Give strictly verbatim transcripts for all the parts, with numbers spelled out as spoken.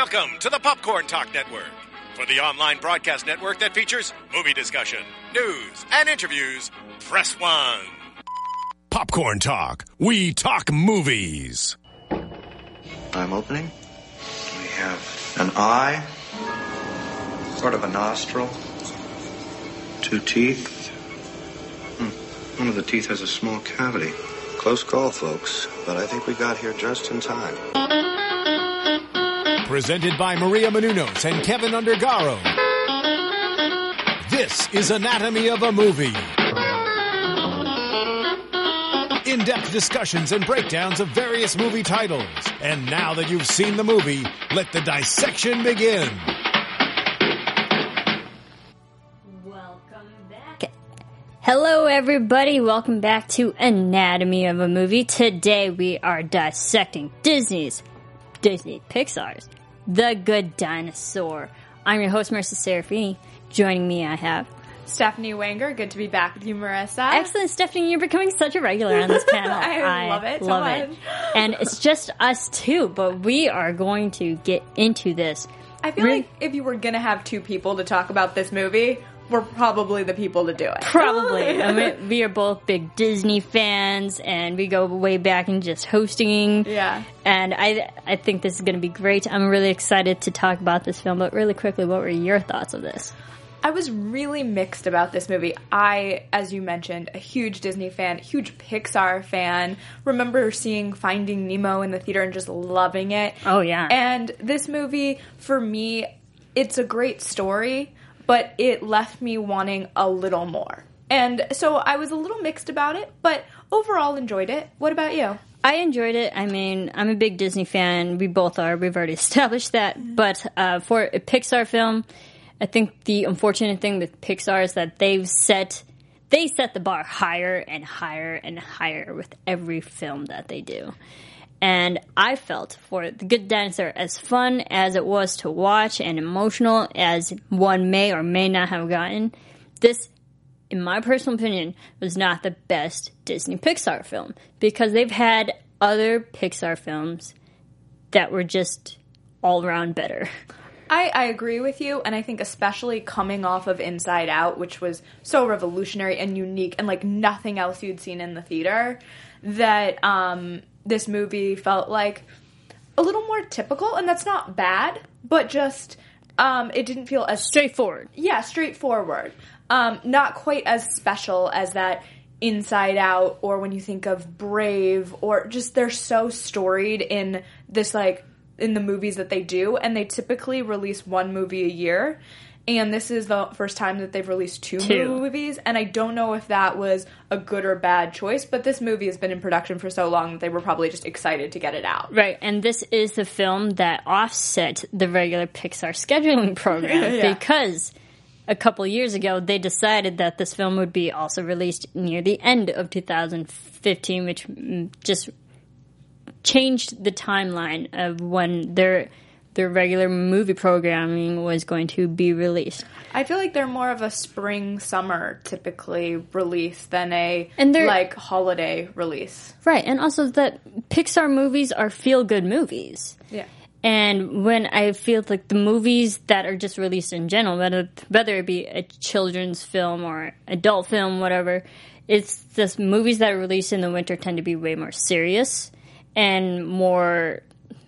Welcome to the Popcorn Talk Network, for the online broadcast network that features movie discussion, news, and interviews. Press one. Popcorn Talk. We talk movies. I'm opening. We have an eye, sort of a nostril, two teeth. Hmm. One of the teeth has a small cavity. Close call, folks, but I think we got here just in time. Presented by Maria Menounos and Kevin Undergaro. This is Anatomy of a Movie. In-depth discussions and breakdowns of various movie titles. And now that you've seen the movie, let the dissection begin. Welcome back. Hello, everybody. Welcome back to Anatomy of a Movie. Today we are dissecting Disney's, Disney Pixar's The Good Dinosaur. I'm your host, Marissa Serafini. Joining me, I have Stephanie Wanger. Good to be back with you, Marissa. Excellent, Stephanie. You're becoming such a regular on this panel. I, I love it. Love so it. much. And it's just us two, but we are going to get into this. I feel Really? like if you were going to have two people to talk about this movie, we're probably the people to do it. Probably. I mean, we are both big Disney fans, and we go way back in just hosting. Yeah. And I I think this is going to be great. I'm really excited to talk about this film, but really quickly, what were your thoughts of this? I was really mixed about this movie. I, as you mentioned, a huge Disney fan, huge Pixar fan. Remember seeing Finding Nemo in the theater and just loving it. Oh, yeah. And this movie, for me, it's a great story, but it left me wanting a little more. And so I was a little mixed about it, but overall enjoyed it. What about you? I enjoyed it. I mean, I'm a big Disney fan. We both are. We've already established that. But uh, for a Pixar film, I think the unfortunate thing with Pixar is that they've set they set the bar higher and higher and higher with every film that they do. And I felt for The Good Dinosaur, as fun as it was to watch and emotional as one may or may not have gotten, this, in my personal opinion, was not the best Disney Pixar film. Because they've had other Pixar films that were just all around better. I, I agree with you, and I think especially coming off of Inside Out, which was so revolutionary and unique and like nothing else you'd seen in the theater, that um, this movie felt like a little more typical, and that's not bad, but just um, it didn't feel as... Straightforward. Yeah, straightforward. Um, not quite as special as that Inside Out, or when you think of Brave, or just they're so storied in this like... in the movies that they do, and they typically release one movie a year, and this is the first time that they've released two, two movies, and I don't know if that was a good or bad choice, but this movie has been in production for so long that they were probably just excited to get it out. Right, and this is the film that offset the regular Pixar scheduling program, yeah. because a couple years ago they decided that this film would be also released near the end of two thousand fifteen, which just changed the timeline of when their their regular movie programming was going to be released. I feel like they're more of a spring summer typically release than a and like holiday release. Right, and also that Pixar movies are feel good movies. Yeah. And when I feel like the movies that are just released in general, whether whether it be a children's film or adult film, whatever, it's just movies that are released in the winter tend to be way more serious. And more,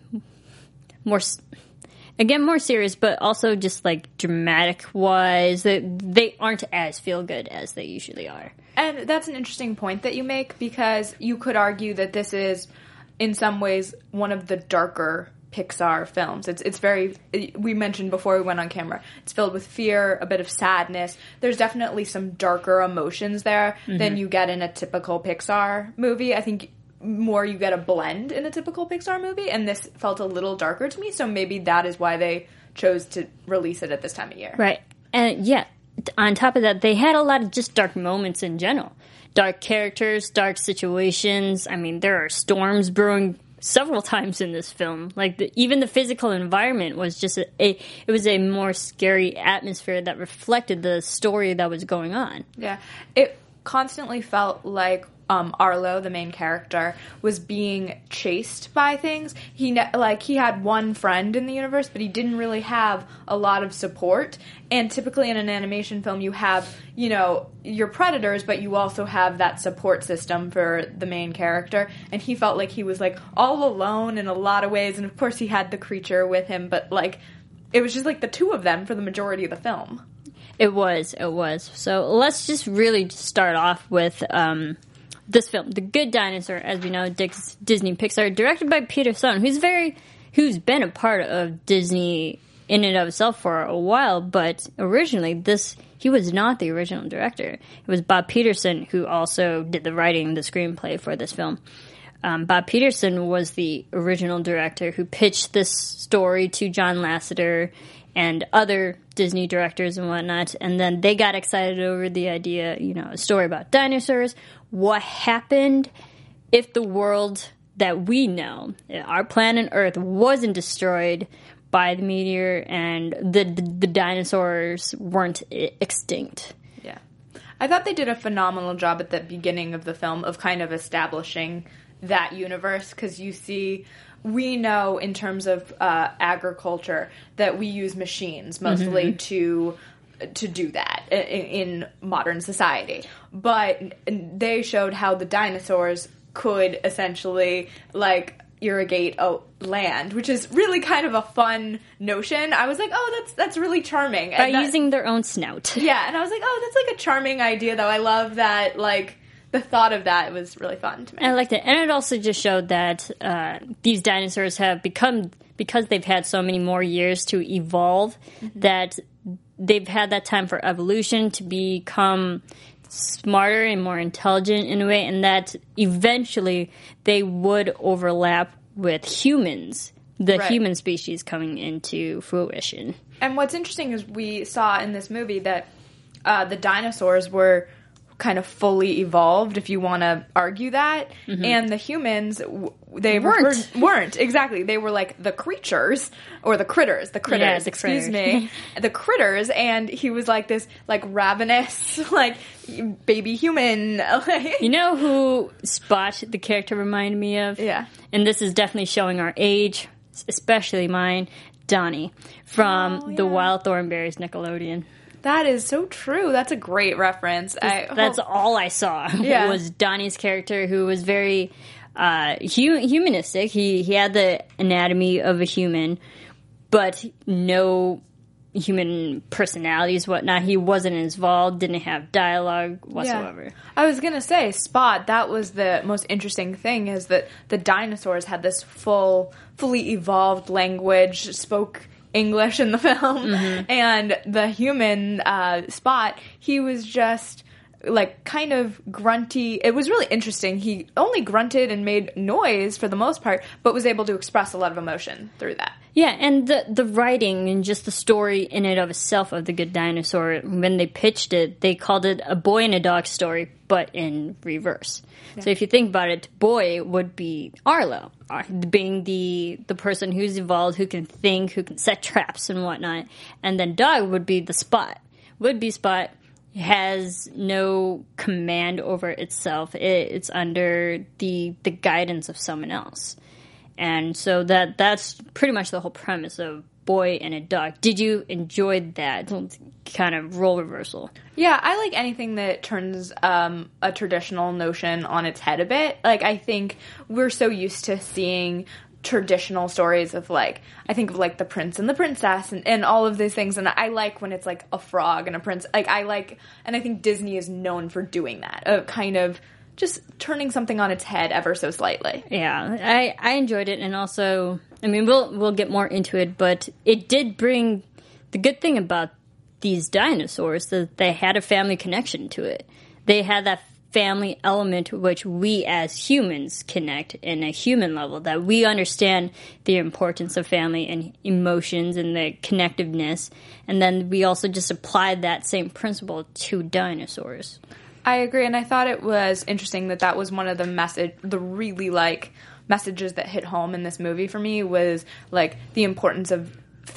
more, again, more serious, but also just like dramatic-wise, they, they aren't as feel-good as they usually are. And that's an interesting point that you make, because you could argue that this is, in some ways, one of the darker Pixar films. It's it's very, we mentioned before we went on camera, it's filled with fear, a bit of sadness. There's definitely some darker emotions there mm-hmm. than you get in a typical Pixar movie. I think more you get a blend in a typical Pixar movie, and this felt a little darker to me, so maybe that is why they chose to release it at this time of year. Right. And yeah, on top of that, they had a lot of just dark moments in general. Dark characters, dark situations. I mean, there are storms brewing several times in this film. Like, the, even the physical environment was just a, a, it was a more scary atmosphere that reflected the story that was going on. Yeah. It constantly felt like um, Arlo, the main character, was being chased by things. He ne- like he had one friend in the universe, but he didn't really have a lot of support. And typically in an animation film, you have, you know, your predators, but you also have that support system for the main character. And he felt like he was like all alone in a lot of ways. And of course, he had the creature with him, but like it was just like the two of them for the majority of the film. It was, it was. So let's just really start off with um, this film, The Good Dinosaur, as we know, Dix, Disney Pixar, directed by Peter Sohn, who's very, who's been a part of Disney in and of itself for a while, but originally this, he was not the original director. It was Bob Peterson who also did the writing, the screenplay for this film. Um, Bob Peterson was the original director who pitched this story to John Lasseter and other Disney directors and whatnot, and then they got excited over the idea, you know, a story about dinosaurs. What happened if the world that we know, our planet Earth, wasn't destroyed by the meteor and the, the, the dinosaurs weren't extinct? Yeah. I thought they did a phenomenal job at the beginning of the film of kind of establishing that universe, because you see... We know in terms of uh, agriculture that we use machines mostly mm-hmm. to to do that in, in modern society. But they showed how the dinosaurs could essentially, like, irrigate a land, which is really kind of a fun notion. I was like, oh, that's that's really charming. By that, using their own snout. Yeah, and I was like, oh, that's like a charming idea, though. I love that, like... The thought of that was really fun to me. I liked it. And it also just showed that uh, these dinosaurs have become, because they've had so many more years to evolve, mm-hmm. that they've had that time for evolution to become smarter and more intelligent in a way, and that eventually they would overlap with humans, the right. human species coming into fruition. And what's interesting is we saw in this movie that uh, the dinosaurs were... kind of fully evolved, if you want to argue that. Mm-hmm. And the humans, they weren't. Referred, weren't. Exactly. They were like the creatures, or the critters. The critters, yeah, the excuse critters. me. The critters, and he was like this, like, ravenous, like, baby human. You know who Spot, the character, reminded me of? Yeah. And this is definitely showing our age, especially mine, Donnie, from oh, yeah. the Wild Thornberrys Nickelodeon. That is so true. That's a great reference. I That's hope. all I saw. Yeah. Was Donnie's character, who was very uh, hu- humanistic. He he had the anatomy of a human, but no human personalities, whatnot. He wasn't involved, didn't have dialogue whatsoever. Yeah. I was going to say, Spot, that was the most interesting thing, is that the dinosaurs had this full, fully evolved language, spoke English in the film, mm-hmm. and the human uh, Spot, he was just like kind of grunty. It was really interesting. He only grunted and made noise for the most part, but was able to express a lot of emotion through that. Yeah, and the the writing and just the story in and of itself of The Good Dinosaur, when they pitched it, they called it a boy and a dog story, but in reverse. Yeah. So if you think about it, boy would be Arlo, being the the person who's evolved, who can think, who can set traps and whatnot. And then dog would be the Spot. Would be Spot, has no command over itself. It, it's under the the guidance of someone else. And so that that's pretty much the whole premise of Boy and a Dog. Did you enjoy that kind of role reversal? Yeah, I like anything that turns um, a traditional notion on its head a bit. Like, I think we're so used to seeing traditional stories of, like, I think of, like, the prince and the princess and, and all of these things, and I like when it's, like, a frog and a prince. Like, I like, and I think Disney is known for doing that, of kind of just turning something on its head ever so slightly. Yeah, I, I enjoyed it, and also, I mean, we'll we'll get more into it, but it did bring, the good thing about these dinosaurs, that they had a family connection to it. They had that family element which we as humans connect in a human level, that we understand the importance of family and emotions and the connectiveness, and then we also just applied that same principle to dinosaurs. I agree, and I thought it was interesting that that was one of the message, the really, like, messages that hit home in this movie for me, was, like, the importance of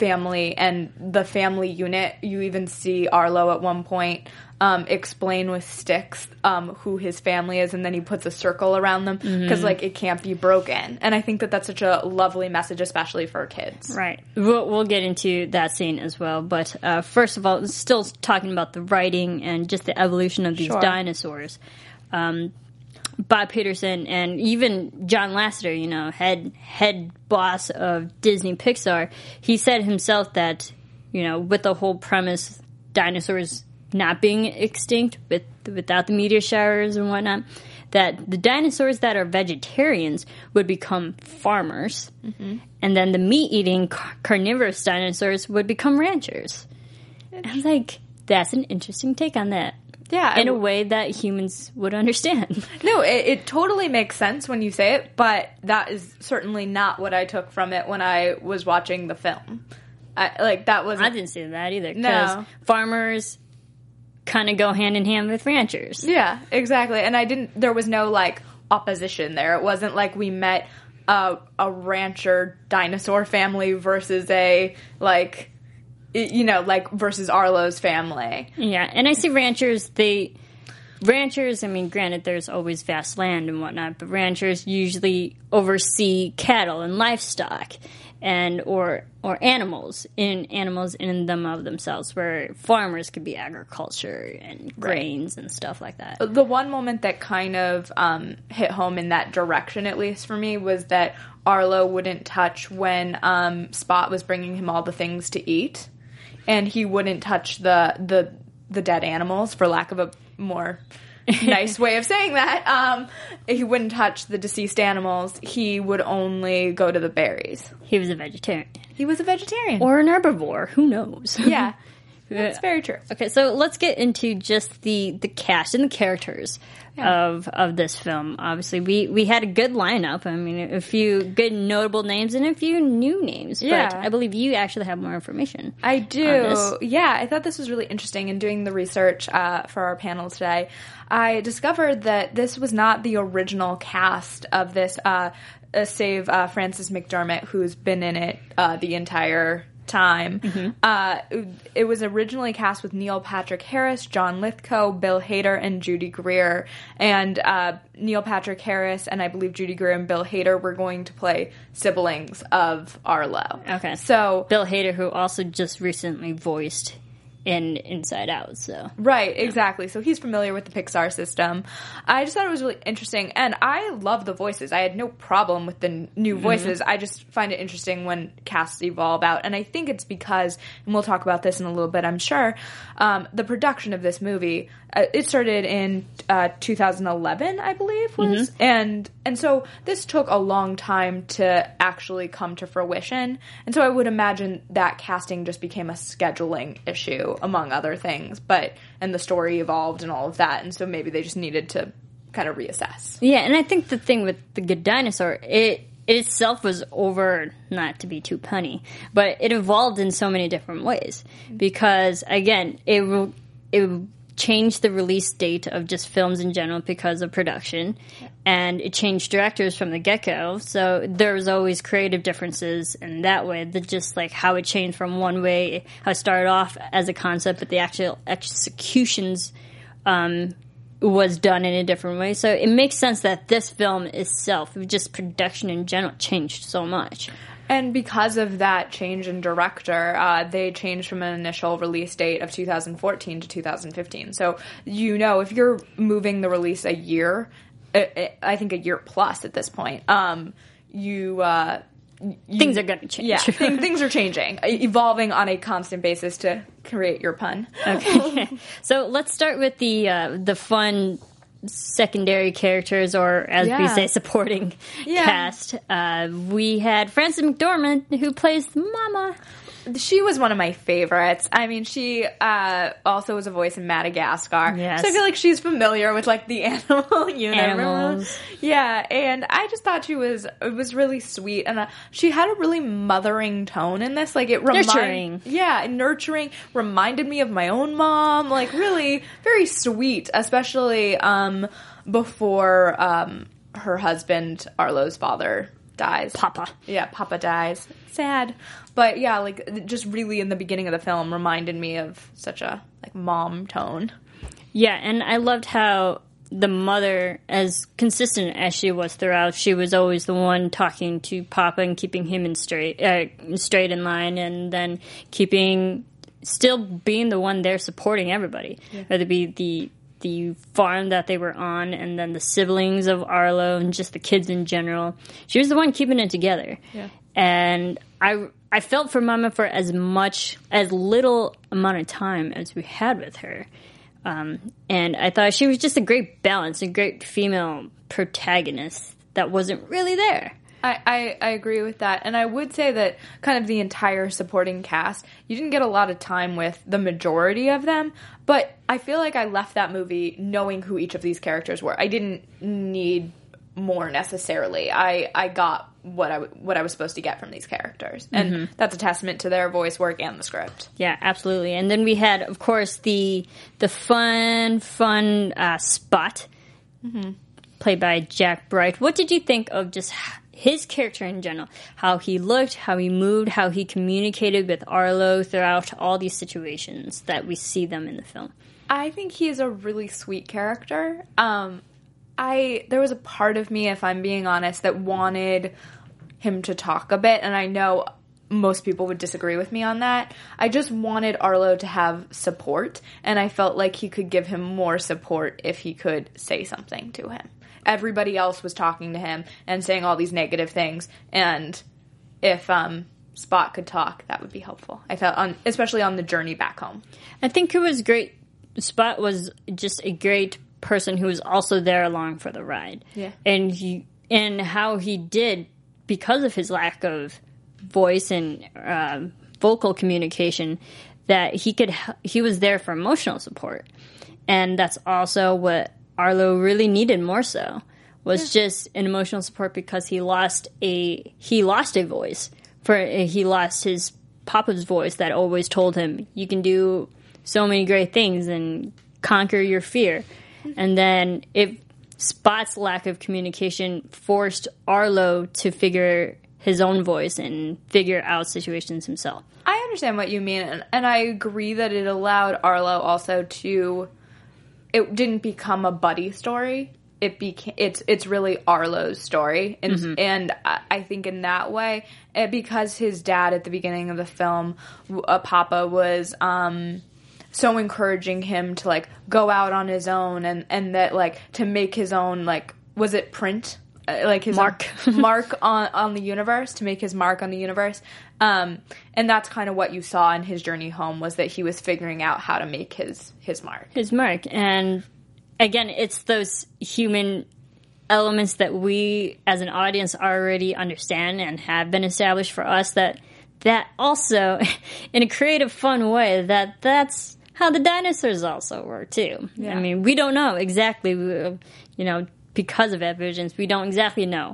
family and the family unit. You even see Arlo at one point um, explain with sticks um, who his family is, and then he puts a circle around them because, mm-hmm. like, it can't be broken. And I think that that's such a lovely message, especially for kids. Right. We'll, we'll get into that scene as well. But uh, first of all, still talking about the writing and just the evolution of these sure. dinosaurs. Um, Bob Peterson and even John Lasseter, you know, head head boss of Disney Pixar, he said himself that, you know, with the whole premise, dinosaurs not being extinct with without the meteor showers and whatnot, that the dinosaurs that are vegetarians would become farmers, mm-hmm. and then the meat-eating car- carnivorous dinosaurs would become ranchers. And I was like, that's an interesting take on that. Yeah, in a way that humans would understand. No, it, it totally makes sense when you say it, but that is certainly not what I took from it when I was watching the film. I, like that was I didn't see that either. Because no. farmers kind of go hand in hand with ranchers. Yeah, exactly. And I didn't. There was no like opposition there. It wasn't like we met a, a rancher dinosaur family versus a like. You know, like, versus Arlo's family. Yeah, and I see ranchers, they... Ranchers, I mean, granted, there's always vast land and whatnot, but ranchers usually oversee cattle and livestock and or or animals, in animals in them of themselves, where farmers could be agriculture and grains right. and stuff like that. The one moment that kind of um, hit home in that direction, at least for me, was that Arlo wouldn't touch when um, Spot was bringing him all the things to eat. And he wouldn't touch the, the the dead animals, for lack of a more nice way of saying that. Um, he wouldn't touch the deceased animals. He would only go to the berries. He was a vegetarian. He was a vegetarian. Or an herbivore. Who knows? Yeah. That's very true. Okay, so let's get into just the, the cast and the characters yeah. of of this film. Obviously, we, we had a good lineup. I mean, a few good notable names and a few new names. Yeah. But I believe you actually have more information. I do. Yeah, I thought this was really interesting. In doing the research uh, for our panel today, I discovered that this was not the original cast of this, uh, uh, save uh, Frances McDormand, who's been in it uh, the entire time. Mm-hmm. Uh, it was originally cast with Neil Patrick Harris, John Lithgow, Bill Hader, and Judy Greer. And uh, Neil Patrick Harris and I believe Judy Greer and Bill Hader were going to play siblings of Arlo. Okay. So Bill Hader, who also just recently voiced in Inside Out, so. Right, exactly. So he's familiar with the Pixar system. I just thought it was really interesting, and I love the voices. I had no problem with the n- new voices. Mm-hmm. I just find it interesting when casts evolve out, and I think it's because, and we'll talk about this in a little bit, I'm sure, um, the production of this movie, uh, it started in uh, two thousand eleven, I believe, was, mm-hmm. and and so this took a long time to actually come to fruition, and so I would imagine that casting just became a scheduling issue, among other things, but and the story evolved and all of that, and so maybe they just needed to kind of reassess. Yeah, and I think the thing with The Good Dinosaur, it, it itself was over, not to be too punny, but it evolved in so many different ways, because again, it it changed the release date of just films in general because of production, and it changed directors from the get-go, so there was always creative differences in that way, that just like how it changed from one way, how it started off as a concept, but the actual executions um, was done in a different way. So it makes sense that this film itself, just production in general, changed so much. And because of that change in director, uh, they changed from an initial release date of two thousand fourteen to two thousand fifteen. So, you know, if you're moving the release a year, I think a year plus at this point, um, you... Uh, You, things are going to change. Yeah, things, things are changing, evolving on a constant basis, to create your pun. Okay, so let's start with the uh, the fun secondary characters, or as yeah. we say, supporting yeah. cast. Uh, we had Frances McDormand, who plays Mama. She was one of my favorites. I mean, she uh, also was a voice in Madagascar. Yes. So I feel like she's familiar with, like, the animal universe. Animals. Yeah, and I just thought she was it was really sweet. And uh, she had a really mothering tone in this. Like, it reminded... Nurturing. Yeah, nurturing. Reminded me of my own mom. Like, really very sweet, especially um, before um, her husband, Arlo's father, dies. Papa. Yeah, Papa dies. Sad. But yeah, like, just really in the beginning of the film reminded me of such a, like, mom tone. Yeah, and I loved how the mother, as consistent as she was throughout, she was always the one talking to Papa and keeping him in straight, uh, straight in line, and then keeping, still being the one there supporting everybody, yeah. whether it be the the farm that they were on, and then the siblings of Arlo, and just the kids in general. She was the one keeping it together, yeah. and I I felt for Mama for as much, as little amount of time as we had with her. Um, and I thought she was just a great balance, a great female protagonist that wasn't really there. I, I, I agree with that. And I would say that kind of the entire supporting cast, you didn't get a lot of time with the majority of them, but I feel like I left that movie knowing who each of these characters were. I didn't need more necessarily. I, I got what I, what I was supposed to get from these characters. And mm-hmm. that's a testament to their voice work and the script. Yeah, absolutely. And then we had, of course, the the fun, fun uh, Spot, mm-hmm. played by Jack Bright. What did you think of just his character in general? How he looked, how he moved, how he communicated with Arlo throughout all these situations that we see them in the film? I think he's a really sweet character. Um... I there was a part of me, if I'm being honest, that wanted him to talk a bit, and I know most people would disagree with me on that. I just wanted Arlo to have support, and I felt like he could give him more support if he could say something to him. Everybody else was talking to him and saying all these negative things, and if um, Spot could talk, that would be helpful. I felt, on, especially on the journey back home. I think it was great. Spot was just a great person who was also there along for the ride. Yeah. And he, and how he did, because of his lack of voice and uh, vocal communication, that he could he was there for emotional support. And that's also what Arlo really needed more so, was yeah. just an emotional support, because he lost a he lost a voice. For he lost his Papa's voice that always told him, you can do so many great things and conquer your fear. And then if Spot's lack of communication forced Arlo to figure his own voice and figure out situations himself. I understand what you mean, and, and I agree that it allowed Arlo also to... It didn't become a buddy story. It became it's it's really Arlo's story, and mm-hmm. and I think in that way, because his dad at the beginning of the film, uh, Papa was... Um, so encouraging him to, like, go out on his own, and, and that, like, to make his own, like, was it print? Uh, like, his mark. mark on, on the universe, to make his mark on the universe. Um, and that's kind of what you saw in his journey home, was that he was figuring out how to make his, his mark. His mark. And, again, it's those human elements that we, as an audience, already understand and have been established for us, that that also, in a creative, fun way, that that's how the dinosaurs also were, too. Yeah. I mean, we don't know exactly, you know, because of evidence, we don't exactly know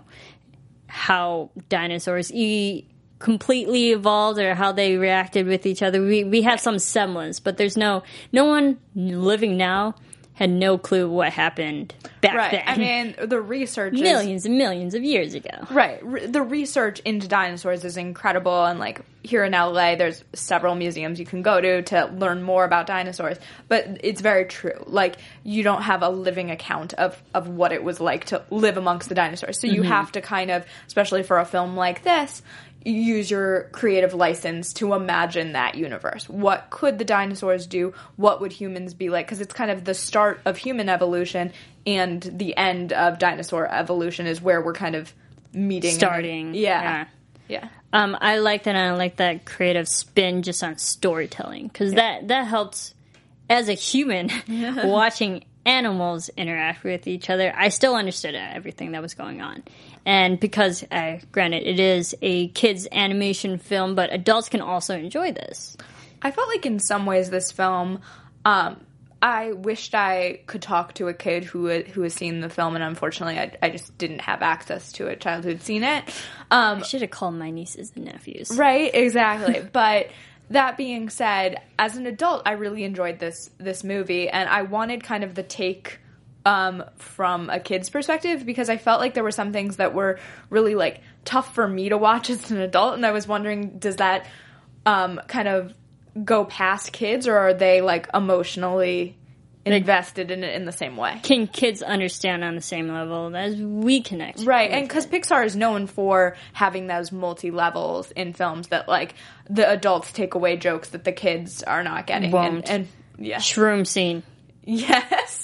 how dinosaurs e- completely evolved or how they reacted with each other. We we have some semblance, but there's no, no one living now had no clue what happened back right. then. I mean, the research is... Millions and millions of years ago. Right. Re- the research into dinosaurs is incredible, and, like, here in L A, there's several museums you can go to to learn more about dinosaurs. But it's very true. Like, you don't have a living account of, of what it was like to live amongst the dinosaurs. So you mm-hmm. have to kind of, especially for a film like this, use your creative license to imagine that universe. What could the dinosaurs do? What would humans be like? Because it's kind of the start of human evolution, and the end of dinosaur evolution is where we're kind of meeting. Starting. Yeah. Yeah. yeah. Um, I like that, and I like that creative spin just on storytelling, because yeah. that, that helps, as a human, watching animals interact with each other. I still understood everything that was going on. And because, uh, granted, it is a kids' animation film, but adults can also enjoy this. I felt like in some ways this film, um, I wished I could talk to a kid who had, who has seen the film, and unfortunately I, I just didn't have access to a child who had seen it. Um, I should have called my nieces and nephews. Right, exactly. But that being said, as an adult, I really enjoyed this this movie, and I wanted kind of the take um, from a kid's perspective, because I felt like there were some things that were really, like, tough for me to watch as an adult, and I was wondering, does that um, kind of go past kids, or are they, like, emotionally invested in it in the same way? Can kids understand on the same level as we connect? Right, and because Pixar is known for having those multi-levels in films that, like, the adults take away jokes that the kids are not getting. Won't. And, and yeah. Shroom scene. Yes.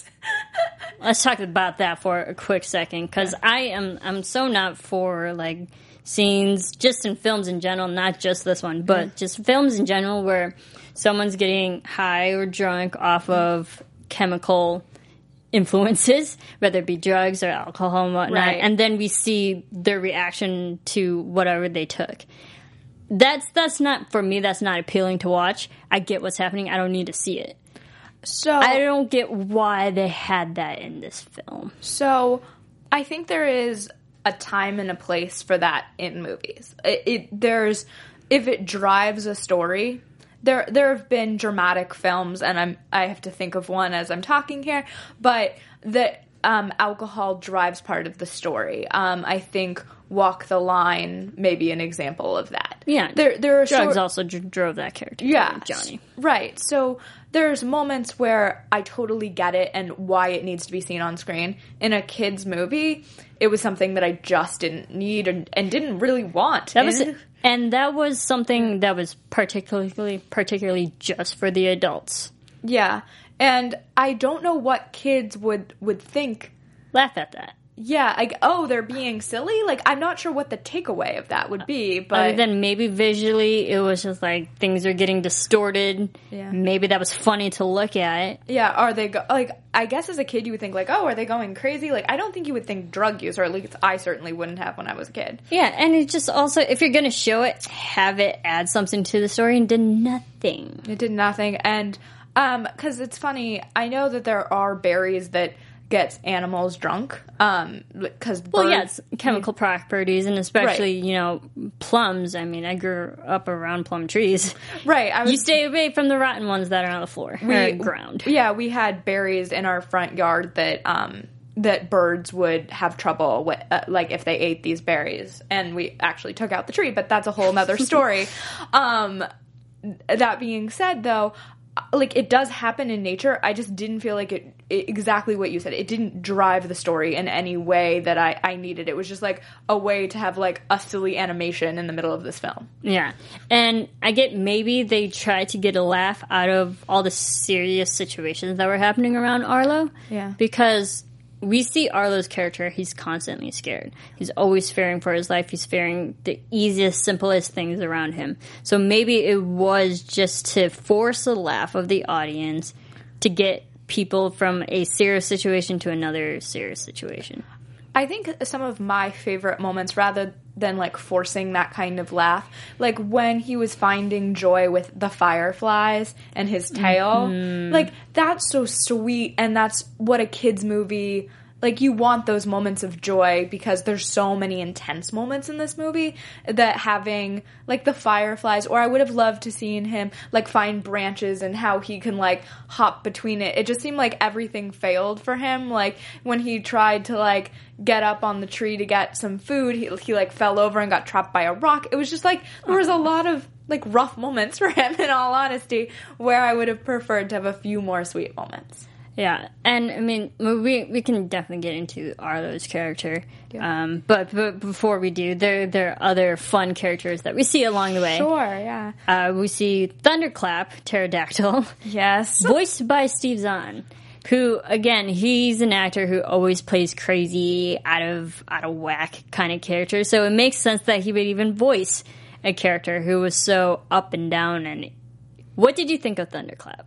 Let's talk about that for a quick second, because I am I'm so not for, like, scenes just in films in general, not just this one, but mm. just films in general where someone's getting high or drunk off of chemical influences, whether it be drugs or alcohol and whatnot, right. and then we see their reaction to whatever they took. That's that's not, for me, that's not appealing to watch. I get what's happening. I don't need to see it. So I don't get why they had that in this film. So I think there is a time and a place for that in movies. It, it there's if it drives a story. There there have been dramatic films, and I'm I have to think of one as I'm talking here, but that um, alcohol drives part of the story. Um, I think Walk the Line may be an example of that. Yeah, there there are drugs short- also dr- drove that character. Yeah, Johnny. Right. So there's moments where I totally get it and why it needs to be seen on screen. In a kid's movie, it was something that I just didn't need and, and didn't really want. That was, and that was something that was particularly particularly just for the adults. Yeah, and I don't know what kids would would think. Laugh at that. Yeah, like, oh, they're being silly? Like, I'm not sure what the takeaway of that would be, but... Other than maybe visually, it was just like, things are getting distorted. Yeah. Maybe that was funny to look at. Yeah, are they... Go- like, I guess as a kid, you would think, like, oh, are they going crazy? Like, I don't think you would think drug use, or at least I certainly wouldn't have when I was a kid. Yeah, and it just also, if you're going to show it, have it add something to the story, and did nothing. It did nothing, and, um, because it's funny, I know that there are berries that... gets animals drunk, um, because well, yes, chemical properties, and especially right. you know plums. I mean, I grew up around plum trees. Right, I was, you stay away from the rotten ones that are on the floor we, or ground. Yeah, we had berries in our front yard that um that birds would have trouble with, uh, like if they ate these berries, and we actually took out the tree. But that's a whole nother story. um, that being said, though. Like, it does happen in nature. I just didn't feel like it, it, exactly what you said. It didn't drive the story in any way that I, I needed. It was just, like, a way to have, like, a silly animation in the middle of this film. Yeah. And I get maybe they tried to get a laugh out of all the serious situations that were happening around Arlo. Yeah. Because we see Arlo's character, he's constantly scared. He's always fearing for his life. He's fearing the easiest, simplest things around him. So maybe it was just to force a laugh of the audience to get people from a serious situation to another serious situation. I think some of my favorite moments, rather than, like, forcing that kind of laugh, like, when he was finding joy with the fireflies and his tail, mm-hmm. like, that's so sweet, and that's what a kid's movie... Like, you want those moments of joy because there's so many intense moments in this movie that having, like, the fireflies, or I would have loved to seen him, like, find branches and how he can, like, hop between it. It just seemed like everything failed for him. Like, when he tried to, like, get up on the tree to get some food, he, he like, fell over and got trapped by a rock. It was just, like, there was a lot of, like, rough moments for him, in all honesty, where I would have preferred to have a few more sweet moments. Yeah, and I mean, we we can definitely get into Arlo's character, yeah. um, but, but before we do, there there are other fun characters that we see along the way. Sure, yeah. Uh, we see Thunderclap, Pterodactyl. Yes. Voiced by Steve Zahn, who, again, he's an actor who always plays crazy, out of out of whack kind of characters, so it makes sense that he would even voice a character who was so up and down. And what did you think of Thunderclap?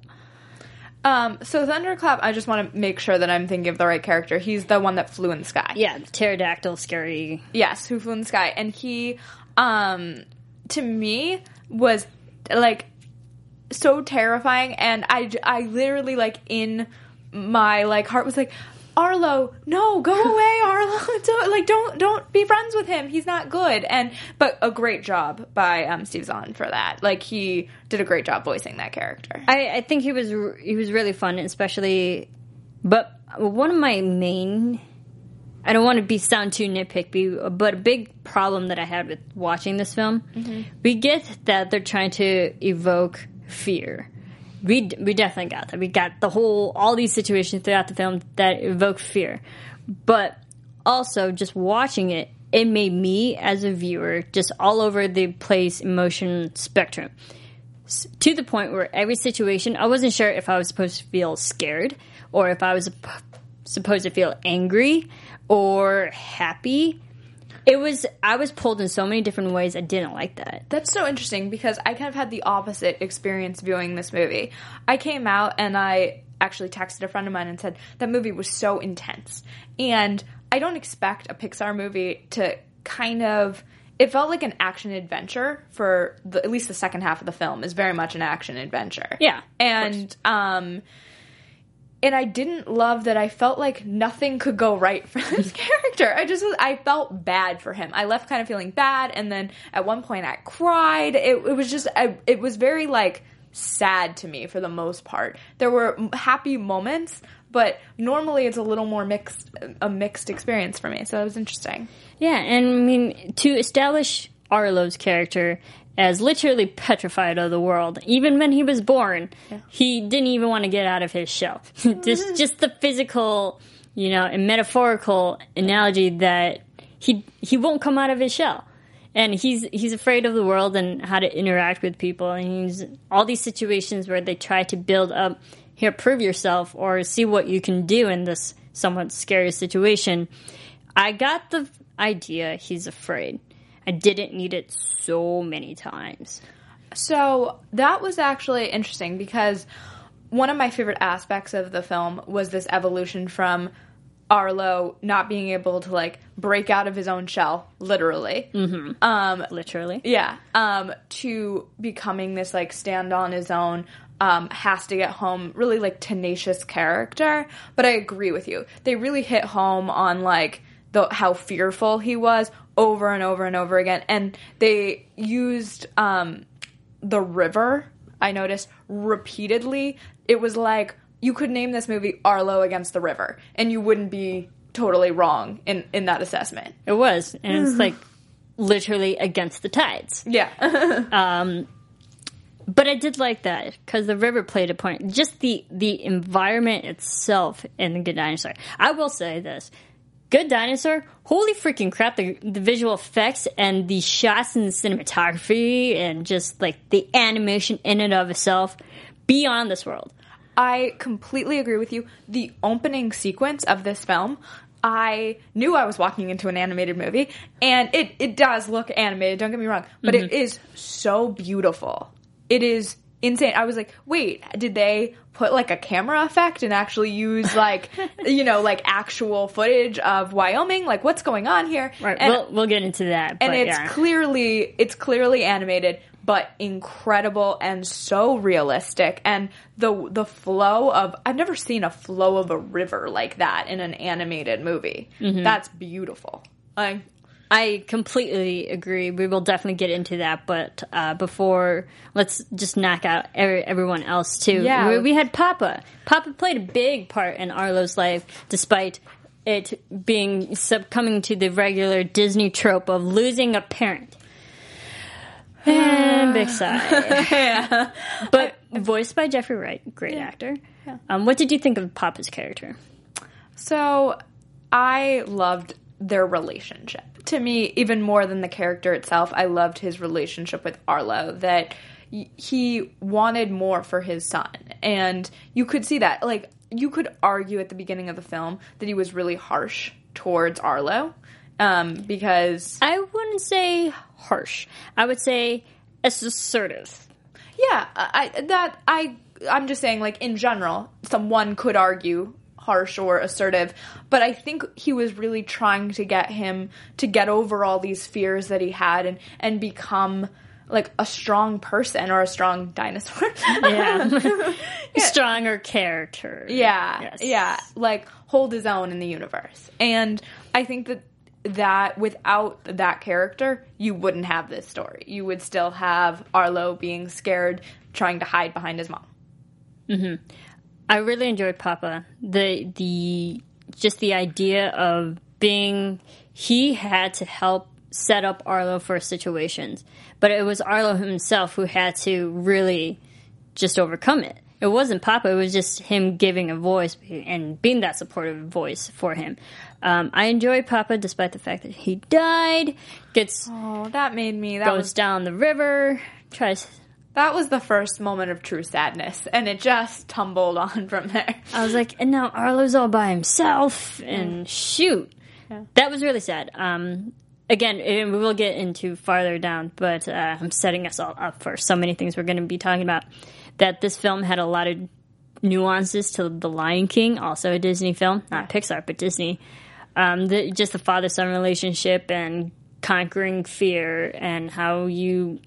Um, so Thunderclap, I just want to make sure that I'm thinking of the right character. He's the one that flew in the sky. Yeah, pterodactyl, scary. Yes, who flew in the sky. And he, um, to me, was, like, so terrifying. And I, I literally, like, in my, like, heart was like, Arlo, no, go away, Arlo. Don't, like, don't don't be friends with him. He's not good. And but a great job by um, Steve Zahn for that. Like, he did a great job voicing that character. I, I think he was he was really fun, especially. But one of my main, I don't want to be sound too nitpicky, but a big problem that I had with watching this film, mm-hmm. we get that they're trying to evoke fear. We we definitely got that. We got the whole, all these situations throughout the film that evoke fear. But also, just watching it, it made me, as a viewer, just all over the place emotion spectrum. S- to the point where every situation, I wasn't sure if I was supposed to feel scared, or if I was p- supposed to feel angry, or happy. It was, I was pulled in so many different ways. I didn't like that. That's so interesting because I kind of had the opposite experience viewing this movie. I came out and I actually texted a friend of mine and said that movie was so intense. And I don't expect a Pixar movie to kind of, it felt like an action adventure for the, at least the second half of the film is very much an action adventure. Yeah. And, um, and I didn't love that I felt like nothing could go right for this character. I just was, I felt bad for him. I left kind of feeling bad, and then at one point I cried. It, it was just, I, it was very, like, sad to me for the most part. There were happy moments, but normally it's a little more mixed, a mixed experience for me, so it was interesting. Yeah, and I mean, to establish Arlo's character as literally petrified of the world. Even when he was born, yeah. he didn't even want to get out of his shell. just, just the physical, you know, and metaphorical analogy that he he won't come out of his shell, and he's he's afraid of the world and how to interact with people. And he's all these situations where they try to build up, here, prove yourself or see what you can do in this somewhat scary situation. I got the idea he's afraid. I didn't need it so many times. So that was actually interesting because one of my favorite aspects of the film was this evolution from Arlo not being able to, like, break out of his own shell, literally. Mm-hmm. Um, literally. Yeah. Um, to becoming this, like, stand on his own, um, has to get home, really, like, tenacious character. But I agree with you. They really hit home on, like, the, how fearful he was over and over and over again. And they used um, the river, I noticed, repeatedly. It was like, you could name this movie Arlo Against the River, and you wouldn't be totally wrong in, in that assessment. It was. And it's like literally against the tides. Yeah. um, but I did like that because the river played a point. Just the, the environment itself in The Good Dinosaur. I will say this. Good Dinosaur, holy freaking crap, the, the visual effects and the shots and the cinematography and just, like, the animation in and of itself, beyond this world. I completely agree with you. The opening sequence of this film, I knew I was walking into an animated movie, and it, it does look animated, don't get me wrong, but mm-hmm. it is so beautiful. It is insane. I was like, wait, did they put, like, a camera effect and actually use, like, you know, like, actual footage of Wyoming? Like, what's going on here? Right, and, we'll, we'll get into that. And but, it's yeah. clearly, it's clearly animated, but incredible and so realistic. And the the flow of, I've never seen a flow of a river like that in an animated movie. Mm-hmm. That's beautiful. Like, I completely agree. We will definitely get into that, but uh, before, let's just knock out every, everyone else, too. Yeah. We, we had Papa. Papa played a big part in Arlo's life, despite it being succumbing to the regular Disney trope of losing a parent. And big sigh. Yeah. But voiced by Jeffrey Wright, great yeah. actor. Yeah. Um, what did you think of Papa's character? So, I loved their relationship. To me, even more than the character itself, I loved his relationship with Arlo, that he wanted more for his son. And you could see that. Like, you could argue at the beginning of the film that he was really harsh towards Arlo, um, because... I wouldn't say harsh. I would say assertive. Yeah, I, that, I, I'm just saying, like, in general, someone could argue harsh or assertive, but I think he was really trying to get him to get over all these fears that he had and, and become, like, a strong person or a strong dinosaur. yeah. yeah. Stronger character. Yeah. Yes. Yeah. Like, hold his own in the universe. And I think that that without that character, you wouldn't have this story. You would still have Arlo being scared, trying to hide behind his mom. Mm-hmm. I really enjoyed Papa. The the just the idea of being he had to help set up Arlo for situations, but it was Arlo himself who had to really just overcome it. It wasn't Papa. It was just him giving a voice and being that supportive voice for him. Um, I enjoyed Papa despite the fact that he died. Gets Oh, that made me. That goes was down the river. Tries. that was the first moment of true sadness, and it just tumbled on from there. I was like, and now Arlo's all by himself. And shoot, Yeah. that was really sad. Um, again, and we will get into farther down, but uh, I'm setting us all up for so many things we're going to be talking about. That this film had a lot of nuances to The Lion King, also a Disney film, not Pixar, but Disney. Um, the, just the father-son relationship and conquering fear and how you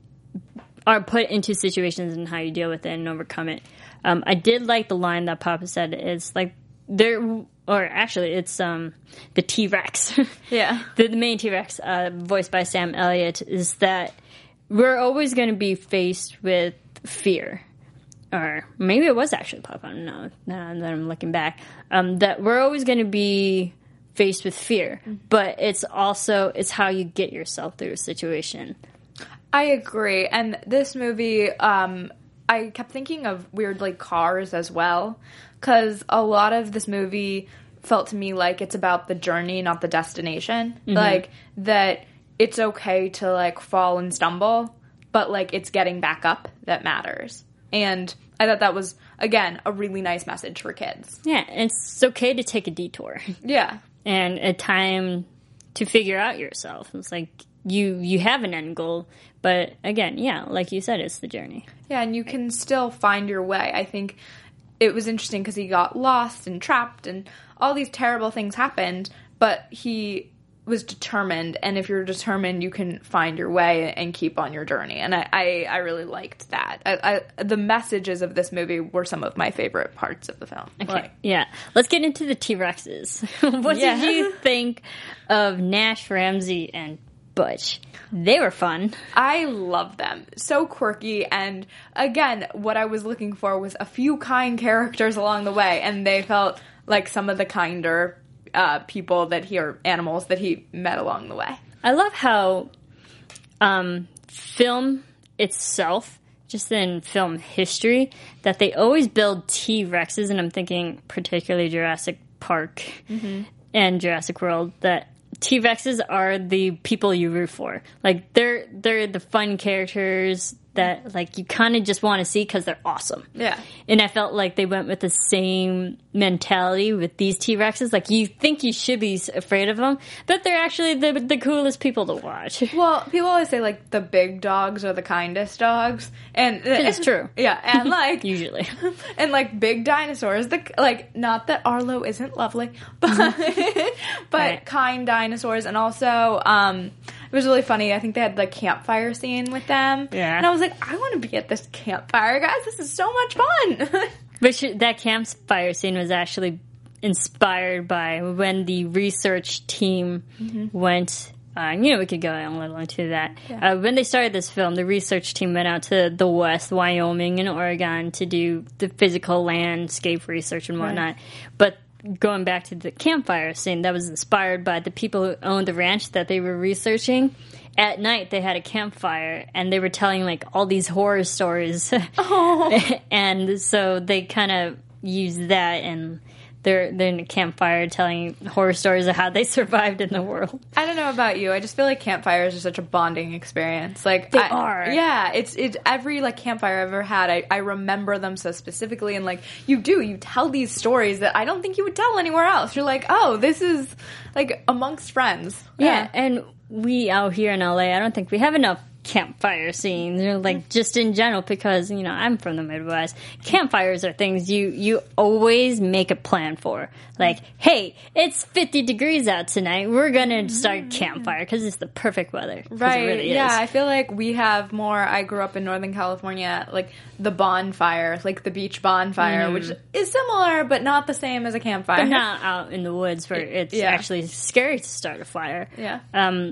are put into situations and how you deal with it and overcome it. Um, I did like the line that Papa said. It's like there, or actually, it's um, the T-Rex. Yeah. the, the main T-Rex, uh, voiced by Sam Elliott, is that we're always going to be faced with fear. Or maybe it was actually Papa. I don't know. Now that I'm looking back, um, that we're always going to be faced with fear, but it's also it's how you get yourself through a situation. I agree. And this movie, um, I kept thinking of weird, like, Cars as well, because a lot of this movie felt to me like it's about the journey, not the destination. Mm-hmm. Like, that it's okay to, like, fall and stumble, but, like, it's getting back up that matters. And I thought that was, again, a really nice message for kids. Yeah, it's okay to take a detour. Yeah. And a time to figure out yourself. It's like you you have an end goal, but again, yeah, like you said, it's the journey. Yeah, and you can still find your way. I think it was interesting because he got lost and trapped and all these terrible things happened, but he was determined, and if you're determined, you can find your way and keep on your journey. And I, I, I really liked that. I, I, the messages of this movie were some of my favorite parts of the film. Okay, Like, yeah. Let's get into the T-Rexes. What Yeah. did you think of Nash, Ramsey, and Butch? They were fun. I love them. So quirky, and again, what I was looking for was a few kind characters along the way, and they felt like some of the kinder Uh, people that he or animals that he met along the way. I love how um, film itself, just in film history, that they always build T-Rexes, and I'm thinking particularly Jurassic Park mm-hmm. and Jurassic World, that T-Rexes are the people you root for. Like, they're they're the fun characters that, like, you kind of just want to see because they're awesome. Yeah. And I felt like they went with the same mentality with these T-Rexes. Like, you think you should be afraid of them, but they're actually the the coolest people to watch. Well, people always say, like, the big dogs are the kindest dogs. And It's true. Yeah, and, like... Usually. And, like, big dinosaurs, the like, not that Arlo isn't lovely, but, but Right. kind dinosaurs. And also, um... it was really funny. I think they had the campfire scene with them. Yeah. And I was like, I want to be at this campfire, guys. This is so much fun. Which, that campfire scene was actually inspired by when the research team mm-hmm. went, uh, you know, we could go a little into that. Yeah. Uh, when they started this film, the research team went out to the West, Wyoming and Oregon to do the physical landscape research and whatnot. Right. But going back to the campfire scene, that was inspired by the people who owned the ranch that they were researching. At night, they had a campfire, and they were telling, like, all these horror stories. Oh. And so they kind of used that, and they're, they're in a campfire telling horror stories of how they survived in the world. I don't know about you. I just feel like campfires are such a bonding experience. Like They I, are. Yeah, it's it's every like campfire I've ever had. I, I remember them so specifically, and like you do, you tell these stories that I don't think you would tell anywhere else. You're like, oh, this is like amongst friends. Yeah, Yeah. and we out here in L A, I don't think we have enough campfire scenes, you know, like just in general, because, you know, I'm from the Midwest. Campfires are things you, you always make a plan for. Like, hey, it's fifty degrees out tonight. We're going to start campfire because it's the perfect weather. 'Cause Right. It really yeah, is. I feel like we have more. I grew up in Northern California, like the bonfire, like the beach bonfire, Mm-hmm. which is similar but not the same as a campfire. But not out in the woods where it's Yeah. actually scary to start a fire. Yeah. Um,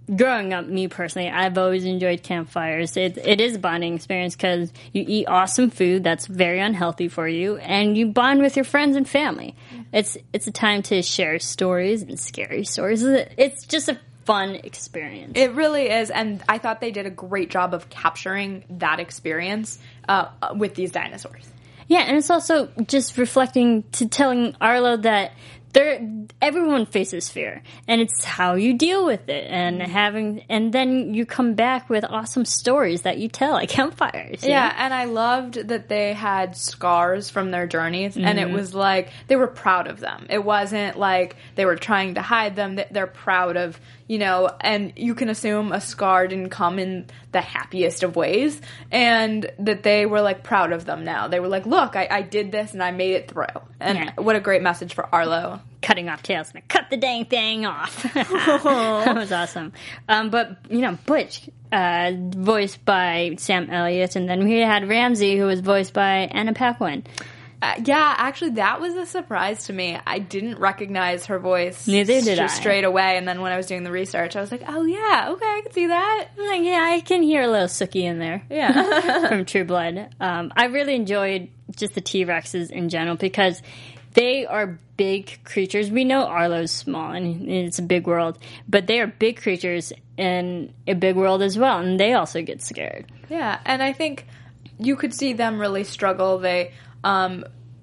growing up, me personally, I've always enjoyed campfires. It, it is a bonding experience because you eat awesome food that's very unhealthy for you, and you bond with your friends and family. It's it's a time to share stories and scary stories. It's just a fun experience. It really is, and I thought they did a great job of capturing that experience uh, with these dinosaurs. Yeah, and it's also just reflecting to telling Arlo that there, everyone faces fear, and it's how you deal with it, and having, and then you come back with awesome stories that you tell at campfires. Yeah, know? And I loved that they had scars from their journeys, mm-hmm. and it was like they were proud of them. It wasn't like they were trying to hide them. They're proud of, you know, and you can assume a scar didn't come in the happiest of ways, and that they were like proud of them now. They were like, look, I, I did this and I made it through. And yeah. What a great message for Arlo. Cutting off tails. And cut the dang thing off. That was awesome. Um, but, you know, Butch, uh, voiced by Sam Elliott, and then we had Ramsey, who was voiced by Anna Paquin. Uh, yeah, actually, that was a surprise to me. I didn't recognize her voice. Neither did I. Straight away, and then when I was doing the research, I was like, oh, yeah, okay, I can see that. I'm like, yeah, I can hear a little Sookie in there. Yeah. From True Blood. Um, I really enjoyed just the T-Rexes in general because they are big creatures. We know Arlo's small, and it's a big world, but they are big creatures in a big world as well, and they also get scared. Yeah, and I think you could see them really struggle. They... Um,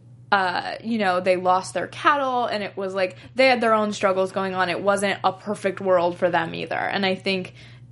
uh, you know, they lost their cattle, and it was like they had their own struggles going on. It wasn't a perfect world for them either. And I think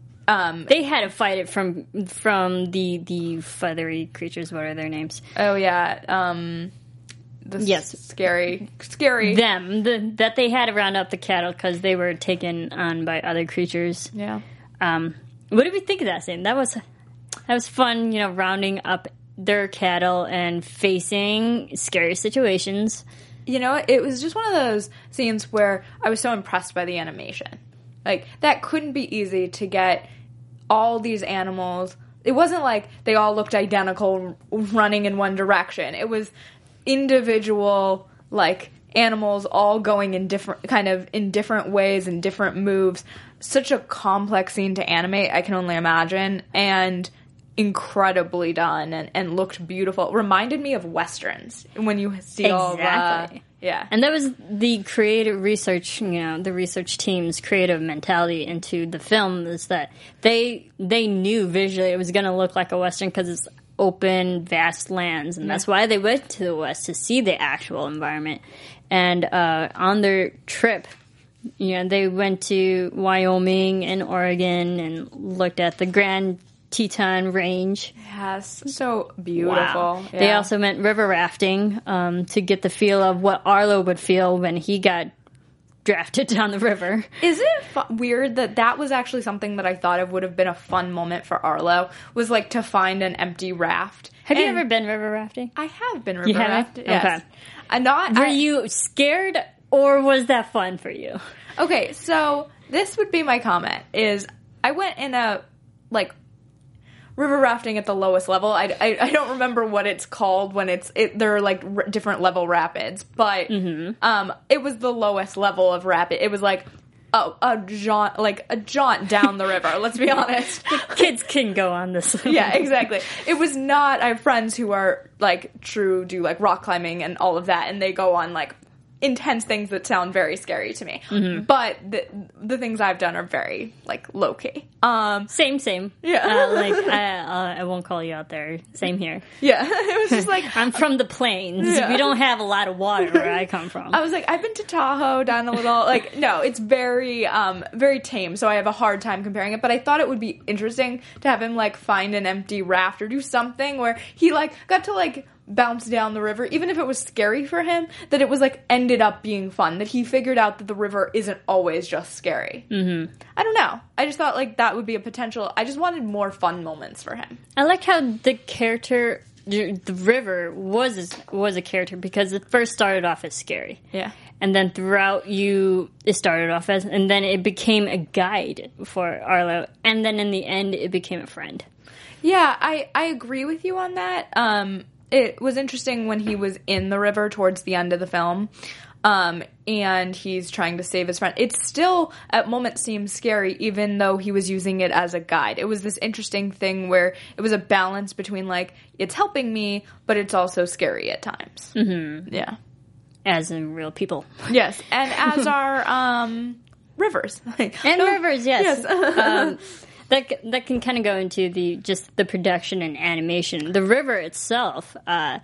um, they had to fight it from from the the feathery creatures. What are their names? Oh yeah, um, the yes, scary, scary them the, that they had to round up the cattle because they were taken on by other creatures. Yeah. Um, what did we think of that scene? That was that was fun. You know, rounding up their cattle and facing scary situations. You know, it was just one of those scenes where I was so impressed by the animation. Like, that couldn't be easy to get all these animals. It wasn't like they all looked identical running in one direction. It was individual, like, animals all going in different, kind of in different ways and different moves. Such a complex scene to animate, I can only imagine. And incredibly done and, and looked beautiful. Reminded me of Westerns when you see exactly. all the... Yeah. And that was the creative research, you know, the research team's creative mentality into the film is that they they knew visually it was going to look like a Western because it's open, vast lands. And that's why they went to the West, to see the actual environment. And uh, on their trip, you know, they went to Wyoming and Oregon and looked at the Grand Teton Range. Yes, so beautiful. Wow. Yeah. They also went river rafting um, to get the feel of what Arlo would feel when he got drafted down the river. Is it fu- weird that that was actually something that I thought of would have been a fun moment for Arlo, was like to find an empty raft. Have and you ever been river rafting? I have been river you have? rafting. Yes. Okay. I'm not. Were I, you scared or was that fun for you? Okay, so this would be my comment, is I went in a, like, river rafting at the lowest level. I, I, I don't remember what it's called when it's it, there are like r- different level rapids, but mm-hmm. um, it was the lowest level of rapid. It was like a, a jaunt, like a jaunt down the river. Let's be honest. Kids can go on this. Yeah, exactly. It was not. I have friends who are like true do like rock climbing and all of that, and they go on like intense things that sound very scary to me. Mm-hmm. But the the things I've done are very like low key. Um, same, same. Yeah. uh, like I, uh, I won't call you out there. Same here. Yeah, it was just like I'm from the plains. Yeah. We don't have a lot of water where I come from. I was like, I've been to Tahoe, done a little like no, it's very um very tame, so I have a hard time comparing it. But I thought it would be interesting to have him like find an empty raft or do something where he like got to like bounce down the river, even if it was scary for him, that it was like ended up being fun, that he figured out that the river isn't always just scary. Mm-hmm. I don't know. I just thought like that would be a potential. I just wanted more fun moments for him. I like how the character, the river, was was a character because it first started off as scary. Yeah. And then throughout you, it started off as, and then it became a guide for Arlo, and then in the end, it became a friend. Yeah, I, I agree with you on that. Um, it was interesting when he was in the river towards the end of the film. Um, and he's trying to save his friend. It still, at moments, seems scary, even though he was using it as a guide. It was this interesting thing where it was a balance between, like, it's helping me, but it's also scary at times. Mm-hmm. Yeah. As in real people. Yes, and as are um, rivers. And No, rivers, yes. yes. um, that, c- that can kind of go into the just the production and animation. The river itself... Uh,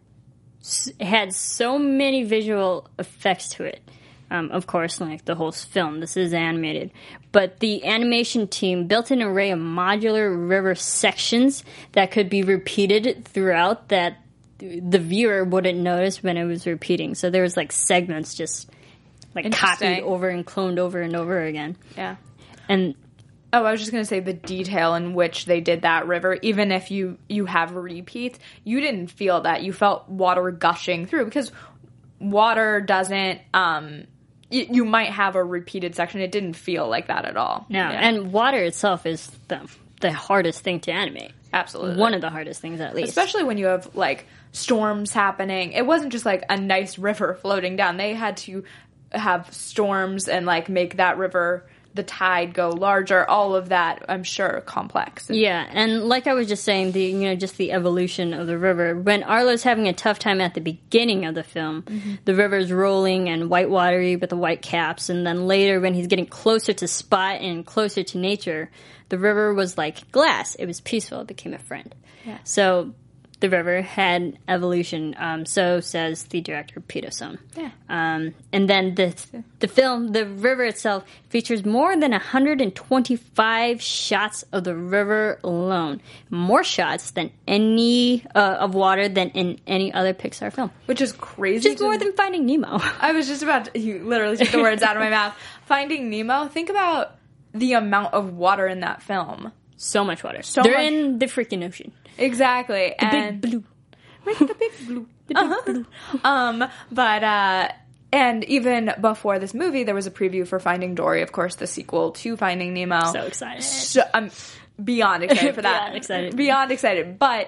had so many visual effects to it. Um, of course, like the whole film, this is animated. But the animation team built an array of modular river sections that could be repeated throughout that the viewer wouldn't notice when it was repeating. So there was like segments just like copied over and cloned over and over again. Yeah. And Oh, I was just going to say the detail in which they did that river, even if you, you have repeats, you didn't feel that. You felt water gushing through because water doesn't, um, y- you might have a repeated section. It didn't feel like that at all. no, Yeah. and water itself is the, the hardest thing to animate. Absolutely. One of the hardest things, at least. Especially when you have, like, storms happening. It wasn't just, like, a nice river floating down. They had to have storms and, like, make that river... the tide go larger, all of that, I'm sure, complex. Yeah, and like I was just saying, the you know just the evolution of the river. When Arlo's having a tough time at the beginning of the film, mm-hmm. the river's rolling and white watery with the white caps, and then later when he's getting closer to Spot and closer to nature, the river was like glass. It was peaceful. It became a friend. Yeah. So the river had evolution. Um, so says the director Peter Sohn. Yeah. Um, and then the the film, the river itself, features more than one hundred twenty-five shots of the river alone. More shots than any uh, of water than in any other Pixar film. Which is crazy. Just more than Finding Nemo. I was just about to, you literally took the words out of my mouth. Finding Nemo, think about the amount of water in that film. So much water. So They're much. in the freaking ocean. Exactly. The and big blue. Right, the big blue. The big Uh-huh. blue. Um, but, uh, and even before this movie, there was a preview for Finding Dory, of course, the sequel to Finding Nemo. So excited. So, I'm beyond excited for that. Beyond excited. Beyond excited. But,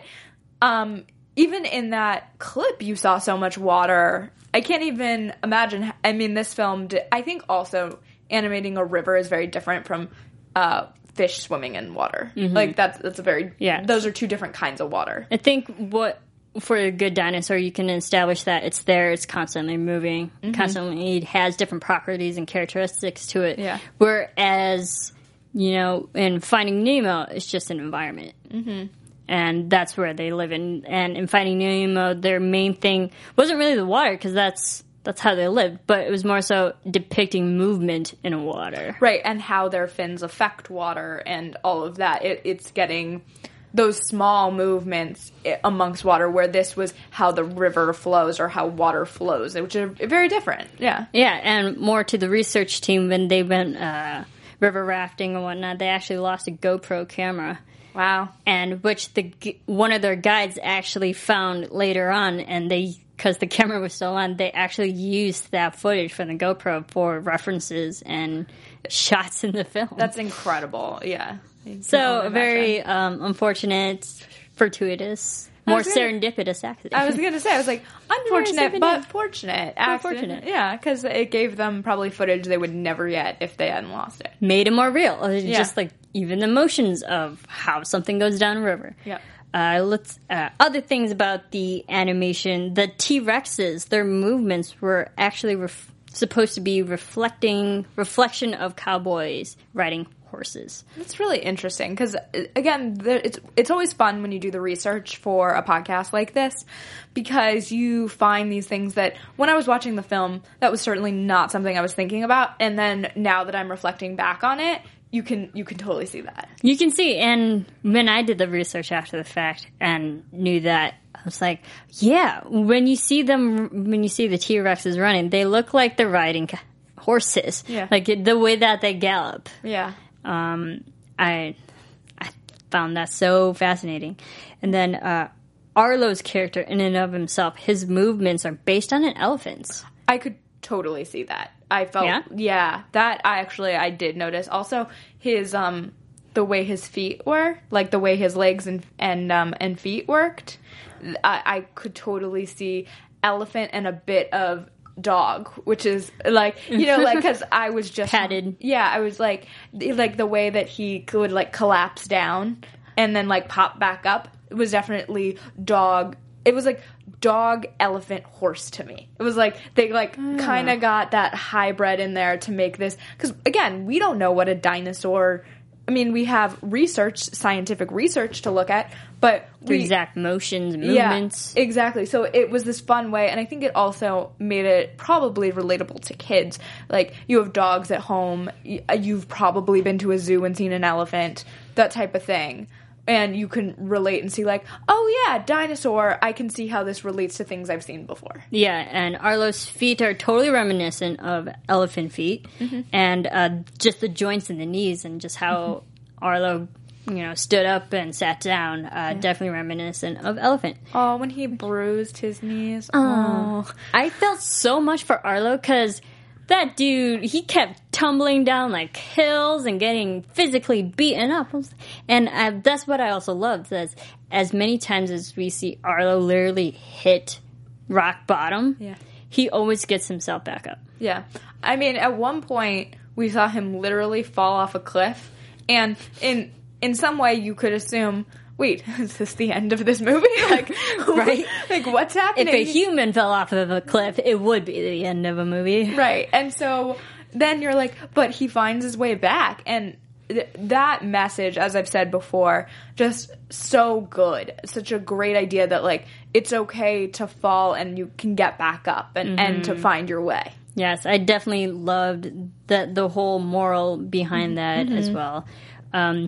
um, even in that clip, you saw so much water. I can't even imagine. I mean, this film, did, I think also animating a river is very different from, uh, fish swimming in water. Mm-hmm. Like, that's that's a very... Yeah. Those are two different kinds of water. I think what... For a good dinosaur, you can establish that it's there, it's constantly moving, mm-hmm. constantly it has different properties and characteristics to it. Yeah. Whereas, you know, in Finding Nemo, it's just an environment. Mm-hmm. And that's where they live in. And in Finding Nemo, their main thing wasn't really the water, because that's... That's how they lived, but it was more so depicting movement in water. Right, and how their fins affect water and all of that. It, it's getting those small movements amongst water, where this was how the river flows or how water flows, which are very different. Yeah. Yeah, and more to the research team, when they went uh, river rafting and whatnot, they actually lost a GoPro camera. Wow. And which the one of their guides actually found later on, and they... Because the camera was still on, they actually used that footage from the GoPro for references and shots in the film. That's incredible, yeah. So, very um, unfortunate, fortuitous, more gonna, serendipitous accident. I was going to say, I was like, unfortunate, but fortunate. Unfortunate. Yeah, because it gave them probably footage they would never get if they hadn't lost it. Made it more real. Yeah. Just like even the motions of how something goes down a river. Yeah. Uh, let's uh, other things about the animation. The T-Rexes, their movements were actually ref- supposed to be reflecting reflection of cowboys riding horses. That's really interesting because, again, the, it's it's always fun when you do the research for a podcast like this, because you find these things that when I was watching the film, that was certainly not something I was thinking about, and then now that I'm reflecting back on it, You can you can totally see that. You can see, and when I did the research after the fact and knew that, I was like, yeah, when you see them, when you see the T-Rexes running, they look like they're riding horses. Yeah. Like the way that they gallop. Yeah. Um, I I found that so fascinating. And then uh, Arlo's character, in and of himself, his movements are based on an elephant's. I could totally see that. I felt, yeah, yeah that I actually, I did notice. Also, his, um, the way his feet were, like the way his legs and, and, um, and feet worked, I, I could totally see elephant and a bit of dog, which is like, you know, like, because I was just Patted. Yeah, I was like, like the way that he could like collapse down and then like pop back up. It was definitely dog. It was like dog, elephant, horse to me. It was like they like oh. kind of got that hybrid in there to make this, because again, we don't know what a dinosaur. I mean, we have research, scientific research to look at, but the we, exact motions, movements. Yeah, exactly. So it was this fun way, and I think it also made it probably relatable to kids. Like, you have dogs at home, you've probably been to a zoo and seen an elephant, that type of thing. And you can relate and see, like, oh yeah, dinosaur, I can see how this relates to things I've seen before. Yeah, and Arlo's feet are totally reminiscent of elephant feet. Mm-hmm. And uh, just the joints in the knees and just how mm-hmm. Arlo, you know, stood up and sat down, uh, yeah. definitely reminiscent of elephant. Oh, when he bruised his knees. Oh. I felt so much for Arlo, because that dude, he kept tumbling down like hills and getting physically beaten up. And uh, that's what I also loved, as as many times as we see Arlo literally hit rock bottom, yeah. he always gets himself back up. Yeah. I mean, at one point, we saw him literally fall off a cliff. And in in some way, you could assume, wait, is this the end of this movie? Like, right? Like, what's happening? If a human fell off of a cliff, it would be the end of a movie. Right. And so then you're like, but he finds his way back. And th- that message, as I've said before, just so good. Such a great idea that, like, it's okay to fall and you can get back up and, mm-hmm. and to find your way. Yes, I definitely loved the, the whole moral behind that mm-hmm. as well. Um,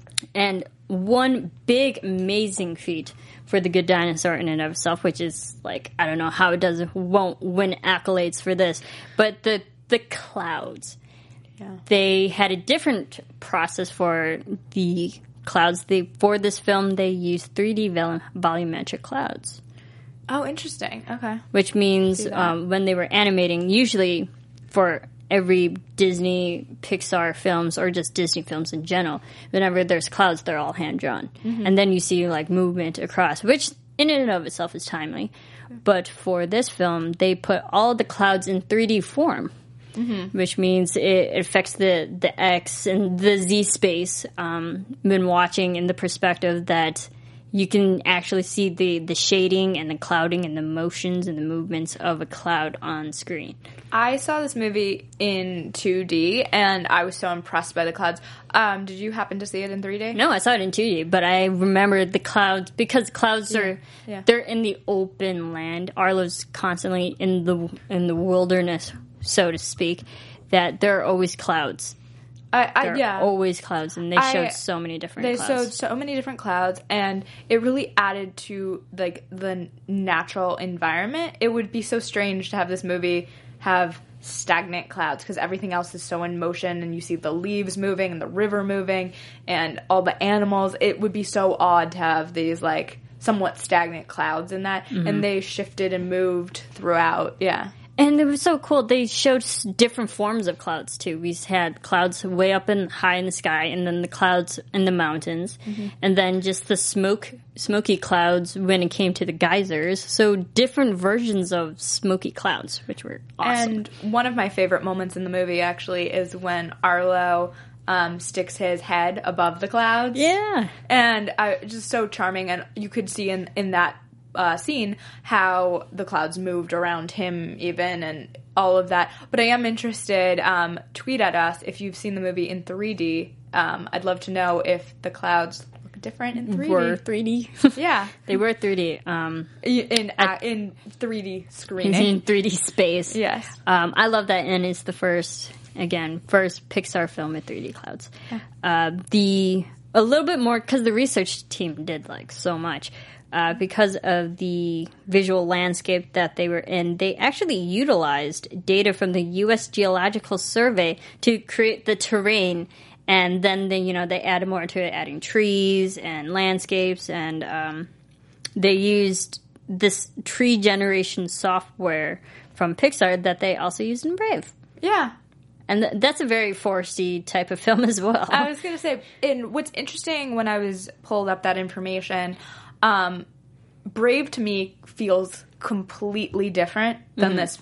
and one big, amazing feat for The Good Dinosaur in and of itself, which is, like, I don't know how it does, won't win accolades for this, but the the clouds. Yeah. They had a different process for the clouds. They For this film, they used three D vol- volumetric clouds. Oh, interesting. Okay. Which means um, when they were animating, usually for every Disney, Pixar films, or just Disney films in general, whenever there's clouds, they're all hand-drawn. Mm-hmm. And then you see, like, movement across, which in and of itself is timely. But for this film, they put all the clouds in three D form, mm-hmm. which means it affects the, the X and the Z space. Um, been watching in the perspective that you can actually see the, the shading and the clouding and the motions and the movements of a cloud on screen. I saw this movie in two D, and I was so impressed by the clouds. Um, did you happen to see it in three D? No, I saw it in two D, but I remember the clouds, because clouds yeah. are, yeah. they're in the open land. Arlo's constantly in the in the wilderness, so to speak, that there are always clouds. I, I, there are yeah. always clouds, and they I, showed so many different they clouds. They showed so many different clouds, and it really added to, like, the natural environment. It would be so strange to have this movie have stagnant clouds, because everything else is so in motion, and you see the leaves moving and the river moving and all the animals. It would be so odd to have these, like, somewhat stagnant clouds in that, mm-hmm. and they shifted and moved throughout. Yeah. And it was so cool. They showed different forms of clouds, too. We had clouds way up and high in the sky, and then the clouds in the mountains, mm-hmm. and then just the smoke, smoky clouds when it came to the geysers. So different versions of smoky clouds, which were awesome. And one of my favorite moments in the movie, actually, is when Arlo um, sticks his head above the clouds. Yeah. And I, just so charming, and you could see in, in that Uh, scene how the clouds moved around him even, and all of that. But I am interested, um, tweet at us if you've seen the movie in three D. Um, I'd love to know if the clouds look different in three D. Were three D? Yeah. They were three D. Um, in uh, in three D screening. In three D space. Yes. Um, I love that, and it's the first, again, first Pixar film with three D clouds. Yeah. Uh, the, a little bit more, because the research team did, like, so much. Uh, because of the visual landscape that they were in, they actually utilized data from the U S Geological Survey to create the terrain, and then they, you know, they added more to it, adding trees and landscapes, and um, they used this tree generation software from Pixar that they also used in Brave. Yeah. And th- that's a very foresty type of film as well. I was going to say, and what's interesting when I was pulled up that information, Um, Brave to me feels completely different than mm-hmm. this film.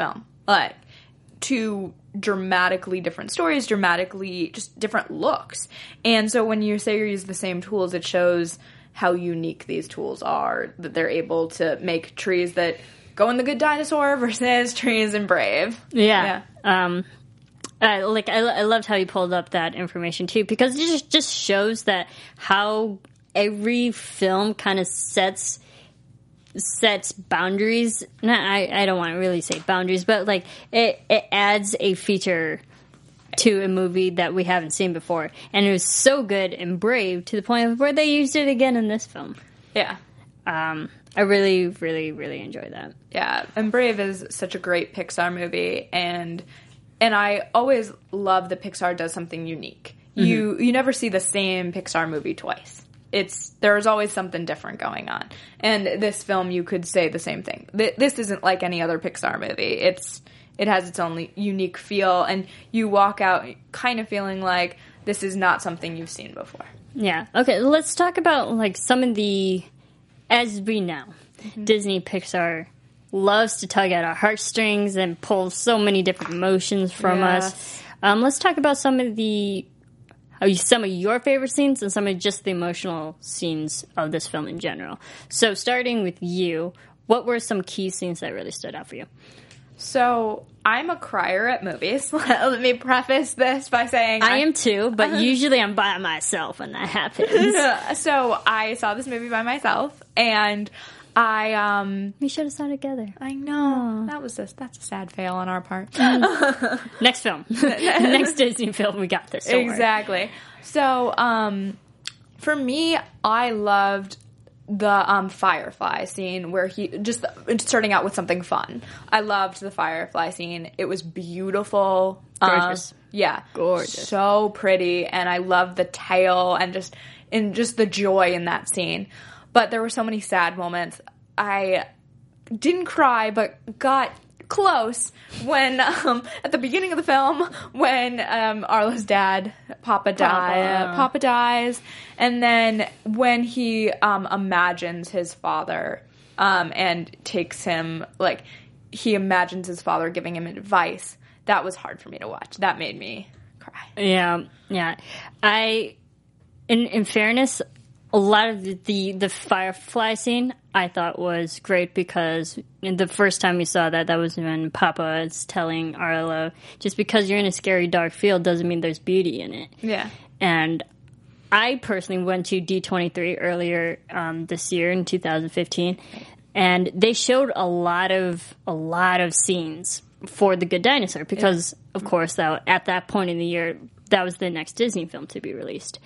Like, two dramatically different stories, dramatically just different looks. And so when you say you use the same tools, it shows how unique these tools are, that they're able to make trees that go in The Good Dinosaur versus trees in Brave. Yeah. yeah. Um, I, like, I, I loved how you pulled up that information, too, because it just, just shows that how every film kind of sets sets boundaries. Not, I, I don't want to really say boundaries, but, like, it, it adds a feature to a movie that we haven't seen before. And it was so good and Brave to the point where they used it again in this film. Yeah. Um, I really, really, really enjoy that. Yeah, and Brave is such a great Pixar movie, and and I always love that Pixar does something unique. Mm-hmm. You you never see the same Pixar movie twice. It's there's always something different going on. And this film, you could say the same thing. This isn't like any other Pixar movie. It's it has its own unique feel, and you walk out kind of feeling like this is not something you've seen before. Yeah. Okay, let's talk about like some of the, as we know, mm-hmm. Disney Pixar loves to tug at our heartstrings and pull so many different emotions from yes. us. Um, let's talk about some of the some of your favorite scenes and some of just the emotional scenes of this film in general. So starting with you, what were some key scenes that really stood out for you? So, I'm a crier at movies. Let me preface this by saying... I, I am too, but uh, usually I'm by myself when that happens. So, I saw this movie by myself, and I... um We should have saw it together. I know. Aww. That was a, that's a sad fail on our part. Next film. Next Disney film, we got this. Exactly. So, um, for me, I loved... the um, Firefly scene where he just starting out with something fun. I loved the Firefly scene. It was beautiful. Gorgeous. Um, yeah. Gorgeous. So pretty. And I loved the tail and just, and just the joy in that scene. But there were so many sad moments. I didn't cry, but got close when, um, at the beginning of the film, when um, Arlo's dad, Papa, die, Papa. Papa dies, and then when he um, imagines his father um, and takes him, like, he imagines his father giving him advice, that was hard for me to watch. That made me cry. Yeah, yeah. I, in, in fairness, a lot of the, the, the Firefly scene I thought was great because the first time we saw that, that was when Papa is telling Arlo, just because you're in a scary dark field doesn't mean there's beauty in it. Yeah. And I personally went to D twenty-three earlier um, this year in two thousand fifteen, and they showed a lot of a lot of scenes for The Good Dinosaur because, yeah. of course, that, at that point in the year, that was the next Disney film to be released.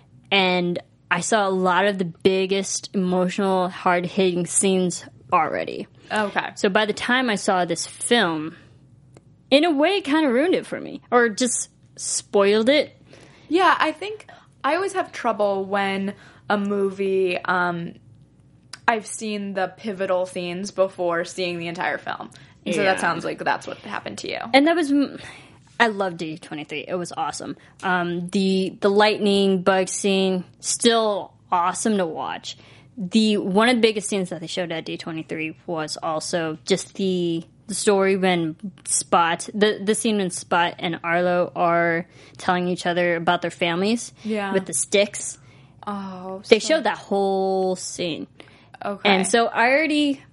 And I saw a lot of the biggest emotional, hard-hitting scenes already. Okay. So by the time I saw this film, in a way, it kind of ruined it for me. Or just spoiled it. Yeah, I think I always have trouble when a movie, um, I've seen the pivotal scenes before seeing the entire film. And so yeah. that sounds like that's what happened to you. And that was... I loved D twenty-three. It was awesome. Um, the the lightning bug scene, still awesome to watch. The one of the biggest scenes that they showed at D twenty-three was also just the the story when Spot, the, the scene when Spot and Arlo are telling each other about their families yeah. with the sticks. Oh, They so... showed that whole scene. Okay. And so I already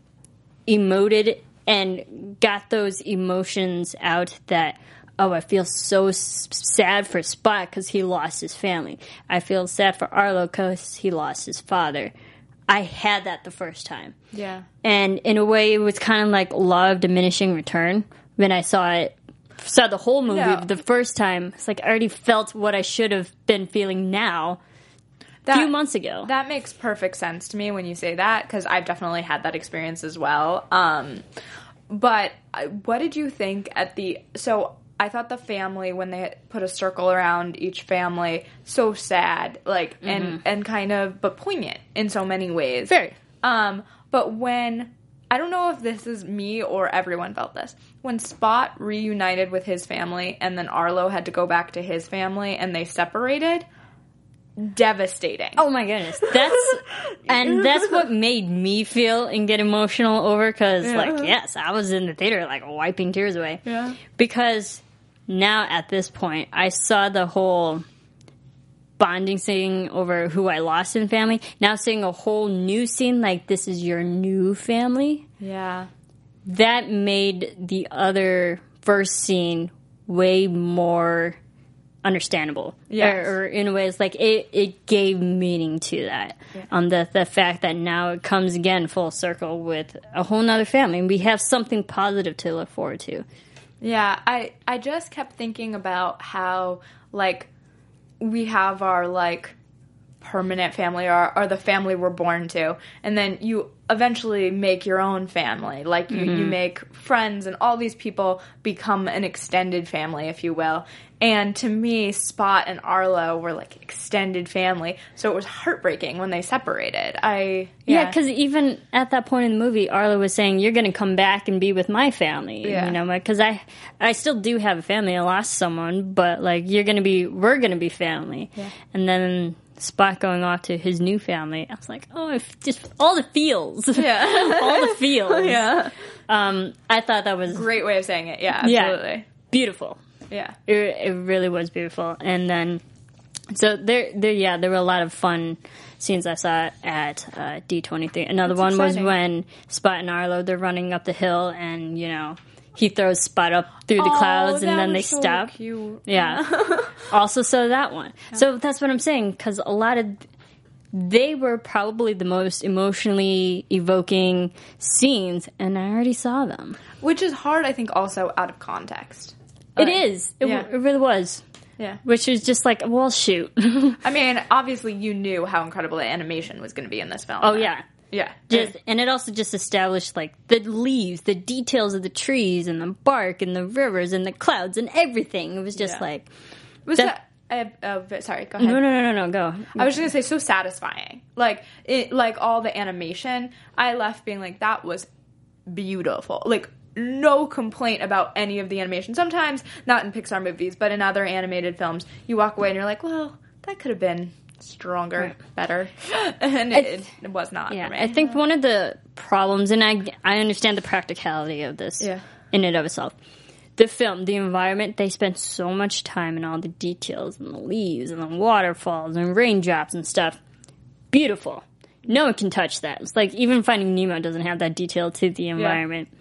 emoted and got those emotions out that... Oh, I feel so s- sad for Spot because he lost his family. I feel sad for Arlo because he lost his father. I had that the first time. Yeah. And in a way, it was kind of like law of diminishing return. When I saw it, saw the whole movie no. the first time, it's like I already felt what I should have been feeling now a few months ago. That makes perfect sense to me when you say that because I've definitely had that experience as well. Um, but what did you think at the... So... I thought the family, when they put a circle around each family, so sad, like, mm-hmm. and, and kind of, but poignant in so many ways. Very. Um, but when, I don't know if this is me or everyone felt this, when Spot reunited with his family and then Arlo had to go back to his family and they separated, devastating. Oh my goodness. That's, and that's what made me feel and get emotional over, because, yeah. like, yes, I was in the theater, like, wiping tears away. Yeah. Because now, at this point, I saw the whole bonding scene over who I lost in family. Now seeing a whole new scene, like, this is your new family. Yeah. That made the other first scene way more understandable. Yes. Or, or in ways, like, it, it gave meaning to that. Yeah. Um, the, the fact that now it comes again full circle with a whole nother family. And we have something positive to look forward to. Yeah, I, I just kept thinking about how, like, we have our, like, permanent family, or, or the family we're born to, and then you eventually make your own family. Like, you, mm-hmm. you make friends, and all these people become an extended family, if you will. And to me, Spot and Arlo were, like, extended family, so it was heartbreaking when they separated. I Yeah, because yeah, even at that point in the movie, Arlo was saying, you're going to come back and be with my family. Yeah. You know, because I, I still do have a family. I lost someone, but, like, you're going to be, we're going to be family. Yeah. And then Spot going off to his new family, I was like, oh, if just all the feels. Yeah. all the feels. Yeah. Um, I thought that was... Great way of saying it. Yeah, absolutely. Yeah, beautiful. Yeah. It, it really was beautiful. And then, so there, there, yeah, there were a lot of fun scenes I saw at uh, D twenty-three. Another That's one exciting. was when Spot and Arlo, they're running up the hill, and, you know, he throws Spot up through the oh, clouds, and then they so stop. Cute. Yeah. Also saw that one. Yeah. So that's what I'm saying, because a lot of... They were probably the most emotionally evoking scenes, and I already saw them. Which is hard, I think, also out of context. It like, is. It, yeah. w- it really was. Yeah. Which is just like, well, shoot. I mean, obviously you knew how incredible the animation was going to be in this film. Oh, right? yeah. Yeah. Just, and it also just established, like, the leaves, the details of the trees, and the bark, and the rivers, and the clouds, and everything. It was just yeah. like... Was that... that uh, uh, sorry, go ahead. No, no, no, no, no, go. I was just going to say, so satisfying. Like, it, like, all the animation, I left being like, that was beautiful. Like, no complaint about any of the animation. Sometimes, not in Pixar movies, but in other animated films, you walk away and you're like, well, that could have been stronger, right. better. And it, th- it was not yeah, for me. I think one of the problems, and I, I understand the practicality of this yeah. in and of itself. The film, the environment, they spent so much time in all the details and the leaves and the waterfalls and raindrops and stuff. Beautiful. No one can touch that. It's like even Finding Nemo doesn't have that detail to the environment. Yeah.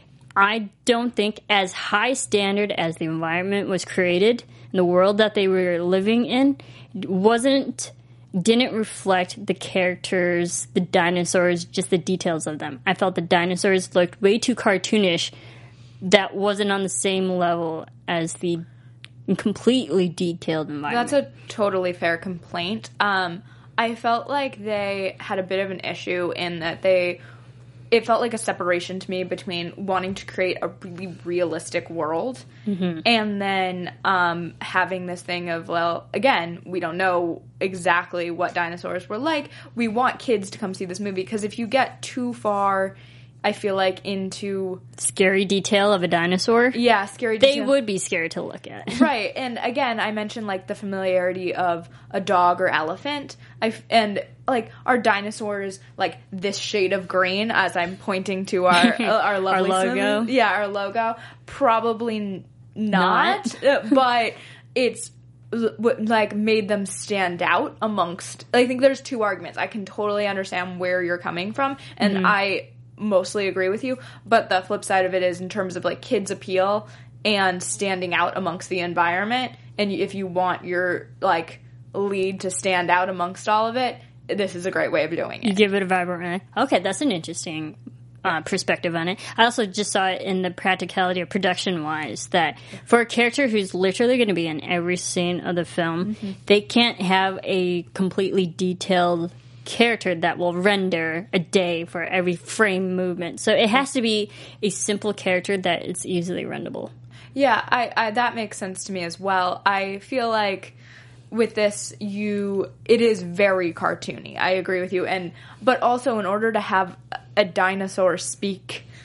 I don't think as high standard as the environment was created and the world that they were living in wasn't, didn't reflect the characters, the dinosaurs, just the details of them. I felt the dinosaurs looked way too cartoonish. That wasn't on the same level as the completely detailed environment. That's a totally fair complaint. Um, I felt like they had a bit of an issue in that they... It felt like a separation to me between wanting to create a really realistic world mm-hmm. and then um, having this thing of, well, again, we don't know exactly what dinosaurs were like. We want kids to come see this movie because if you get too far... I feel like into... Scary detail of a dinosaur? Yeah, scary detail. They would be scary to look at. Right, and again, I mentioned, like, the familiarity of a dog or elephant. I, and, like, are dinosaurs, like, this shade of green, as I'm pointing to our our lovely... our logo? Sim- yeah, our logo. Probably not, not. But it's... like made them stand out amongst... I think there's two arguments. I can totally understand where you're coming from, and mm-hmm. I... mostly agree with you, but the flip side of it is in terms of like kids appeal and standing out amongst the environment, and if you want your like lead to stand out amongst all of it, this is a great way of doing it. You give it a vibrant... Okay, that's an interesting uh, perspective on it. I also just saw it in the practicality of production-wise that for a character who's literally going to be in every scene of the film, mm-hmm. they can't have a completely detailed character that will render a day for every frame movement. So it has to be a simple character that is easily renderable. Yeah, I, I that makes sense to me as well. I feel like with this, you it is very cartoony. I agree with you, and but also in order to have a dinosaur speak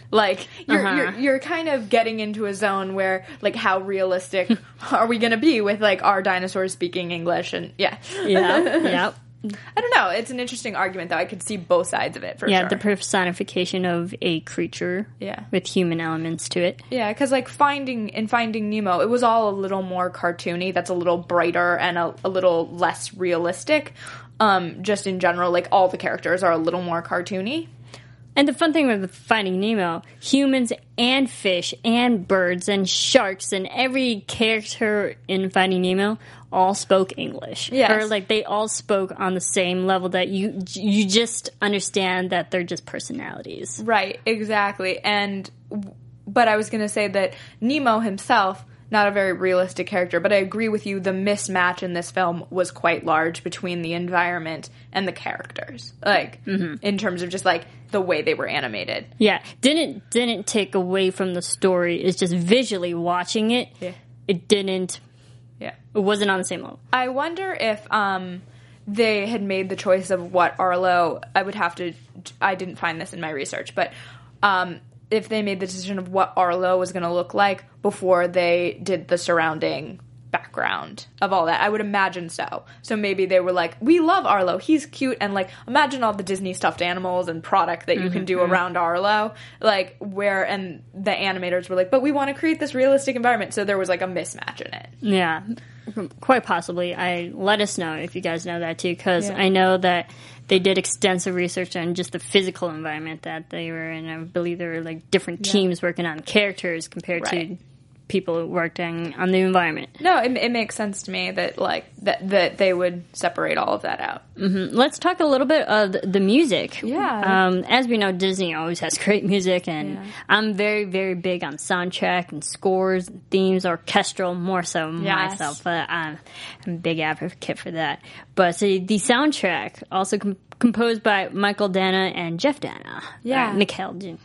Like, you're, Uh-huh. you're, you're kind of getting into a zone where, like, how realistic are we going to be with, like, our dinosaurs speaking English? And, yeah. Yeah, yeah. I don't know. It's an interesting argument, though. I could see both sides of it, for Yeah, sure. the personification of a creature Yeah. with human elements to it. Yeah, because, like, Finding in Finding Nemo, it was all a little more cartoony. That's a little brighter and a, a little less realistic. Um, just in general, like, all the characters are a little more cartoony. And the fun thing with Finding Nemo, humans and fish and birds and sharks and every character in Finding Nemo all spoke English. Yes. Or like they all spoke on the same level that you you just understand that they're just personalities. Right, exactly. And, but I was going to say that Nemo himself, not a very realistic character, but I agree with you, the mismatch in this film was quite large between the environment and the characters. Like, Mm-hmm. in terms of just, like, the way they were animated. Yeah, didn't didn't take away from the story. It's just visually watching it. Yeah. It didn't. Yeah. It wasn't on the same level. I wonder if um, they had made the choice of what Arlo, I would have to, I didn't find this in my research, but um, if they made the decision of what Arlo was going to look like before they did the surrounding background of all that. I would imagine so. So maybe they were like, we love Arlo. He's cute. And like, imagine all the Disney stuffed animals and product that you can do around Arlo. Like, where, and the animators were like, but we want to create this realistic environment. So there was like a mismatch in it. Yeah, quite possibly. I let us know if you guys know that too, because Yeah. I know that they did extensive research on just the physical environment that they were in. I believe there were like different Yeah. teams working on characters compared Right. to people who worked on, on the environment. No, it, it makes sense to me that like that that they would separate all of that out. Let's talk a little bit of the, the music. Yeah. Um, as we know, Disney always has great music, and Yeah. I'm very, very big on soundtrack and scores, and themes, orchestral, more so Yes. myself. But I'm, I'm a big advocate for that. But the, the soundtrack, also com- composed by Michael Dana and Jeff Dana. Yeah. Uh, Mikhail. Um,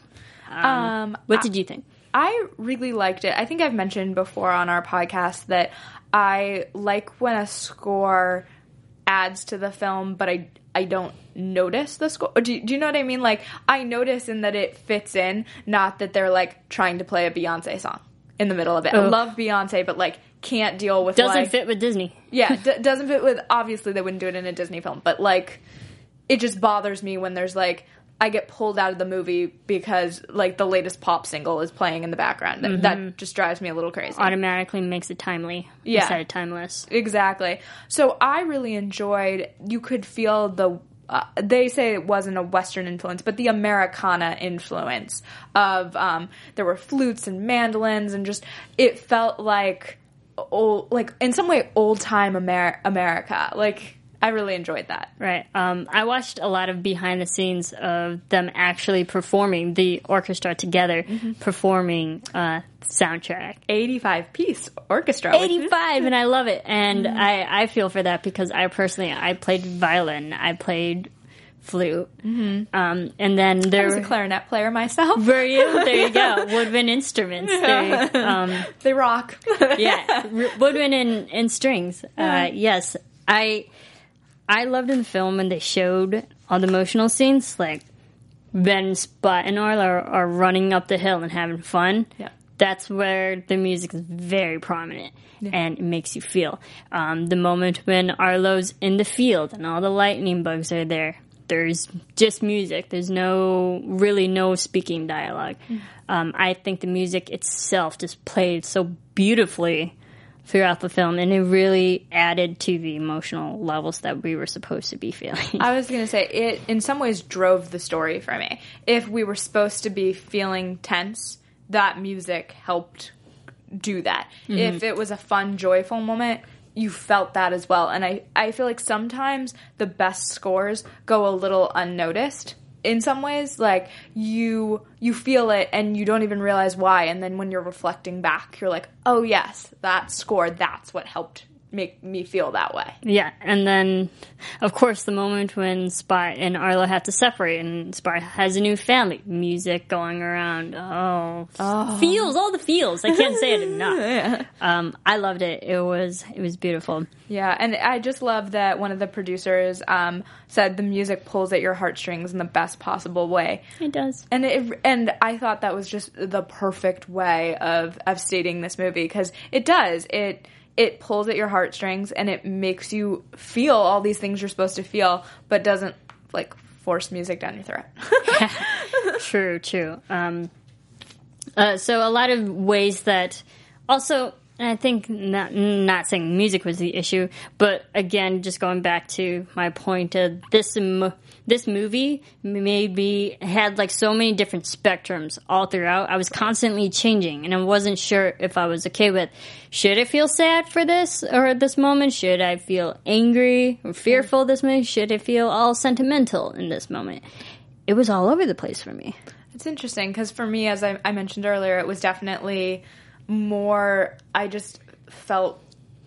Um, what I- did you think? I really liked it. I think I've mentioned before on our podcast that I like when a score adds to the film, but I I don't notice the score. Do you, do you know what I mean? Like, I notice in that it fits in, not that they're like trying to play a Beyonce song in the middle of it. I Ugh. love Beyonce, but like can't deal with Doesn't like, fit with Disney. Yeah, d- doesn't fit with. Obviously, they wouldn't do it in a Disney film, but like, it just bothers me when there's like, I get pulled out of the movie because like the latest pop single is playing in the background. That, that just drives me a little crazy. Automatically makes it timely Yeah. instead of timeless. Exactly. So I really enjoyed. You could feel the. Uh, they say it wasn't a Western influence, but the Americana influence of. Um, there were flutes and mandolins, and just it felt like old, like in some way old time Amer- America. Like I really enjoyed that. Right. Um, I watched a lot of behind the scenes of them actually performing the orchestra together, performing uh, soundtrack. eighty-five piece orchestra. which is- eighty-five, and I love it. And I, I feel for that because I personally, I played violin, I played flute, mm-hmm. um, and then I there was a clarinet player myself. were you? There you go. Woodwind instruments. They, um, They rock. yeah, r- woodwind and, and strings. Uh, yes, I I loved in the film when they showed all the emotional scenes, like Ben, Spot, and Arlo are, are running up the hill and having fun. Yeah. That's where the music is very prominent, and it makes you feel. Um, the moment when Arlo's in the field and all the lightning bugs are there, there's just music. There's no, really no speaking dialogue. Um, I think the music itself just played so beautifully throughout the film, and it really added to the emotional levels that we were supposed to be feeling. I was going to say, it in some ways drove the story for me. If we were supposed to be feeling tense, that music helped do that. Mm-hmm. If it was a fun, joyful moment, you felt that as well. And I, I feel like sometimes the best scores go a little unnoticed. In some ways, like, you you feel it and you don't even realize why, and then when you're reflecting back, you're like, oh yes, that score, that's what helped make me feel that way. Yeah, and then, of course, the moment when Spy and Arlo have to separate, and Spy has a new family, music going around. Oh, oh. feels, all the feels. I can't say it enough. yeah. um, I loved it. It was it was beautiful. Yeah, and I just love that one of the producers um, said the music pulls at your heartstrings in the best possible way. It does, and it, and I thought that was just the perfect way of of stating this movie, because it does it. It pulls at your heartstrings, and it makes you feel all these things you're supposed to feel, but doesn't, like, force music down your throat. True, true. Um, uh, so a lot of ways that also, and I think not, not saying music was the issue, but again, just going back to my point of this mo- this movie made me, had like so many different spectrums all throughout. I was constantly changing, and I wasn't sure if I was okay with, should I feel sad for this or at this moment? Should I feel angry or fearful this moment? Should I feel all sentimental in this moment? It was all over the place for me. It's interesting, because for me, as I, I mentioned earlier, it was definitely more, I just felt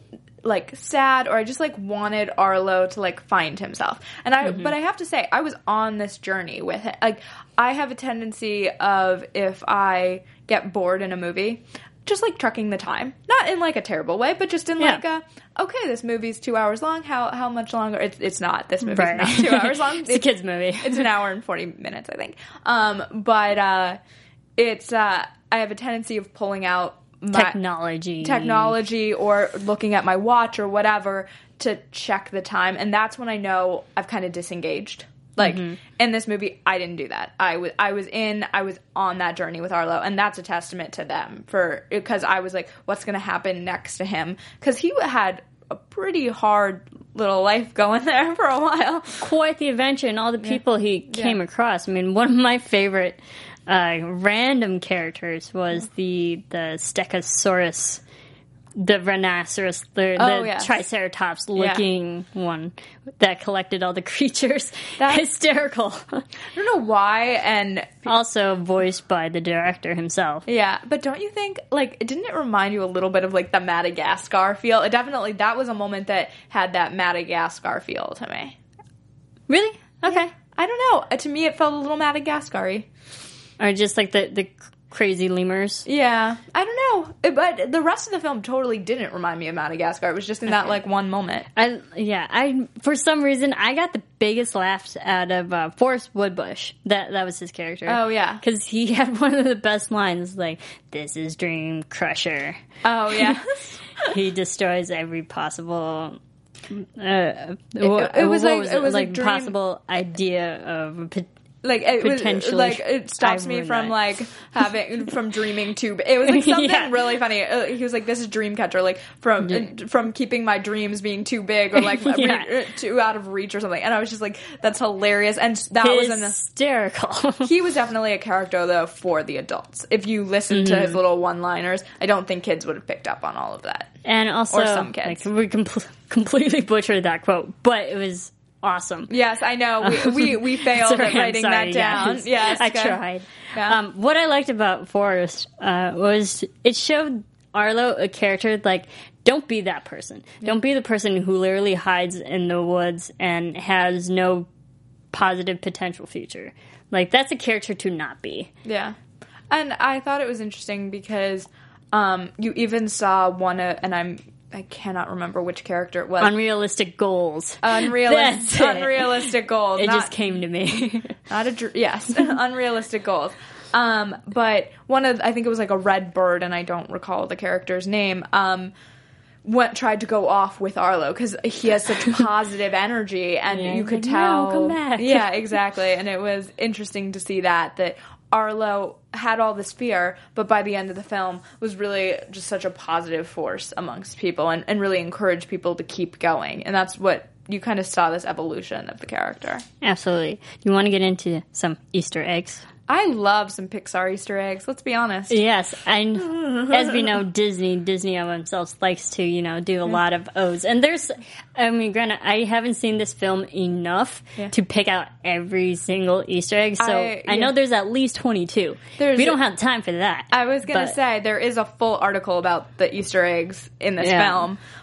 like sad, or I just like wanted Arlo to like find himself. And I, mm-hmm. but I have to say, I was on this journey with it. Like, I have a tendency of, if I get bored in a movie, just like trucking the time, not in like a terrible way, but just in yeah. like a, okay, this movie's two hours long. How how much longer? It's it's not. This movie's right. not two hours long. It's, it's a kid's movie. It's an hour and forty minutes, I think. Um, but uh, it's uh, I have a tendency of pulling out my technology, technology, or looking at my watch or whatever to check the time, and that's when I know I've kind of disengaged. Like, mm-hmm. in this movie, I didn't do that. I was, I was in, I was on that journey with Arlo, and that's a testament to them, for, because I was like, what's going to happen next to him? Because he had a pretty hard little life going there for a while. Quite the adventure, and all the people yeah. he came yeah. across. I mean, one of my favorite uh, random characters was the, the Stegosaurus, the rhinoceros, the, oh, the yes. Triceratops looking yeah. one that collected all the creatures. That's hysterical. I don't know why, and also voiced by the director himself. Yeah, but don't you think, like, didn't it remind you a little bit of like the Madagascar feel? It definitely, that was a moment that had that Madagascar feel to me. Really? Okay. Yeah. I don't know. To me, it felt a little Madagascar-y. Or just like the the crazy lemurs. Yeah, I don't know, but the rest of the film totally didn't remind me of Madagascar. It was just in that like one moment. I yeah, I for some reason I got the biggest laughs out of uh, Forrest Woodbush. That that was his character. Oh yeah, because he had one of the best lines, like, "This is Dream Crusher." Oh yeah, he destroys every possible. Uh, it, it was like was it was like a dream. Possible idea of. Like it was, Potentially, like it stops me from that. like having from dreaming too. It was like something yeah. really funny. Uh, he was like, "This is Dreamcatcher," like from yeah. uh, from keeping my dreams being too big or like yeah. re- too out of reach or something. And I was just like, "That's hilarious." And that hysterical. was an hysterical. He was definitely a character though for the adults. If you listen mm-hmm. to his little one-liners, I don't think kids would have picked up on all of that. And also, or some kids. Like, we com- completely butchered that quote, but it was. Awesome. Yes, I know. We we, we failed sorry, at writing sorry, that down. Guys. Yes, I good. tried. Yeah. Um, what I liked about Forrest uh, was it showed Arlo a character like, don't be that person. Yeah. Don't be the person who literally hides in the woods and has no positive potential future. Like, that's a character to not be. Yeah. And I thought it was interesting because um, you even saw one, uh, and I'm I cannot remember which character it was. Unrealistic goals. Unrealistic, unrealistic goals. It not, just came to me. Not a dr- yes, unrealistic goals. Um, but one of I think it was like a red bird, and I don't recall the character's name. Um, went tried to go off with Arlo because he has such positive energy, and yeah, you could like, tell. No, come back. Yeah, exactly. And it was interesting to see that that. Arlo had all this fear, but by the end of the film was really just such a positive force amongst people and, and really encouraged people to keep going. And that's what you kind of saw, this evolution of the character. Absolutely. You want to get into some Easter eggs? I love some Pixar Easter eggs, let's be honest. Yes, and as we know, Disney, Disney of themselves likes to, you know, do a lot of O's. And there's, I mean, granted, I haven't seen this film enough yeah. to pick out every single Easter egg, so I, yeah. I know there's at least twenty-two. There's we don't have time for that. I was going to say, there is a full article about the Easter eggs in this yeah. film,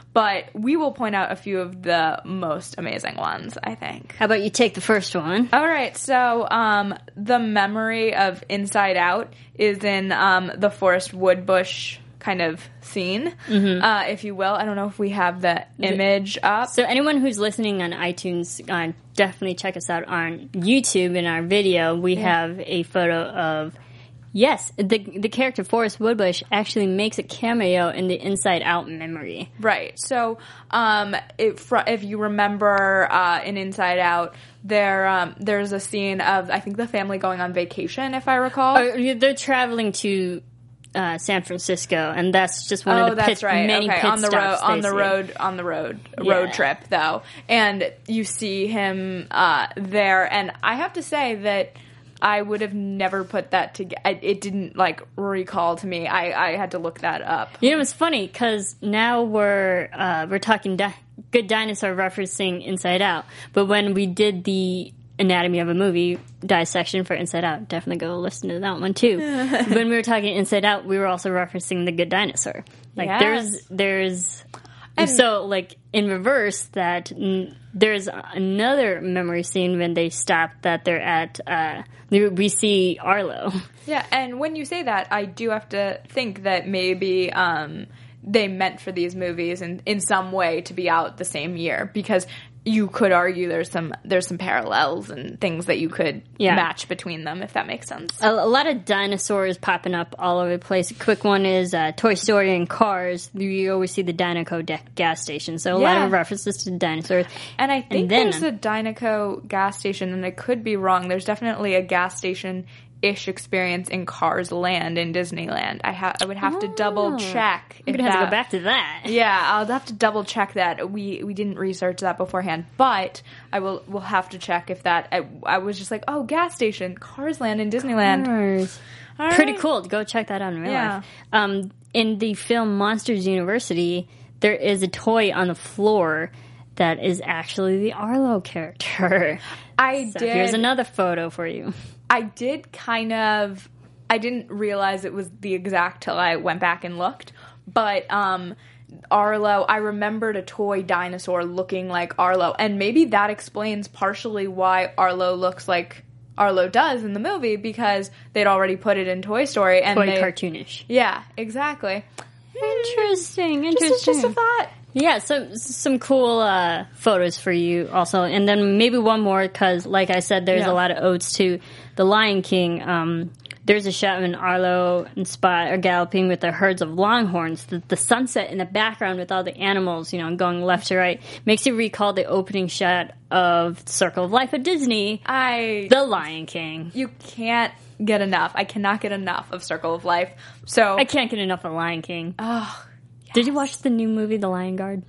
but we will point out a few of the most amazing ones, I think. How about you take the first one? All right, so um, the memory of Inside Out is in um, the Forest Woodbush kind of scene, mm-hmm. uh, if you will. I don't know if we have the image up. So anyone who's listening on iTunes, uh, definitely check us out on YouTube. In our video, we yeah. have a photo of, yes, the the character Forest Woodbush actually makes a cameo in the Inside Out memory. Right. So um, if, if you remember uh, in Inside Out, there um, there's a scene of, I think, the family going on vacation, if I recall. Oh, they're traveling to Uh, San Francisco, and that's just one oh, of the that's pit, right. many okay. pit on the stops road, on the see. road, on the road, yeah. road trip though, and you see him uh, there, and I have to say that I would have never put that together. It didn't like recall to me. I, I had to look that up. You know, it's funny because now we're uh, we're talking di- Good Dinosaur referencing Inside Out, but when we did the Anatomy of a Movie dissection for Inside Out, definitely go listen to that one too. When we were talking Inside Out, we were also referencing The Good Dinosaur. Like yes. there's there's and so like in reverse that n- there's another memory scene when they stop that they're at uh, we see Arlo. Yeah, and when you say that, I do have to think that maybe um, they meant for these movies in in some way to be out the same year, because you could argue there's some there's some parallels and things that you could yeah. match between them, if that makes sense. A, a lot of dinosaurs popping up all over the place. A quick one is uh, Toy Story and Cars. You always see the Dinoco de- gas station, so a yeah. lot of references to dinosaurs. And I think and then, there's a Dinoco gas station, and I could be wrong. There's definitely a gas station ish experience in Cars Land in Disneyland. I ha- I would have oh, to double check. I'm gonna have that, to go back to that. Yeah, I'll have to double check that. We we didn't research that beforehand, but I will. We'll have to check if that. I, I was just like, oh, gas station, Cars Land in Disneyland. Cars. All Pretty right. cool. Go check that out in real Yeah. life. Um, in the film Monsters University, there is a toy on the floor that is actually the Arlo character. I so did. Here's another photo for you. I did kind of, I didn't realize it was the exact till I went back and looked, but um, Arlo, I remembered a toy dinosaur looking like Arlo, and maybe that explains partially why Arlo looks like Arlo does in the movie, because they'd already put it in Toy Story. And Toy they, cartoonish. Yeah, exactly. Interesting, interesting. Just, just a thought. Yeah, so some cool uh, photos for you also. And then maybe one more, because like I said, there's Yeah. a lot of odes to The Lion King. Um, there's a shot when Arlo and Spot are galloping with the herds of longhorns. The, the sunset in the background with all the animals, you know, going left to right, makes you recall the opening shot of Circle of Life at Disney, I The Lion King. You can't get enough. I cannot get enough of Circle of Life. So I can't get enough of Lion King. Oh, yes. Did you watch the new movie, The Lion Guard?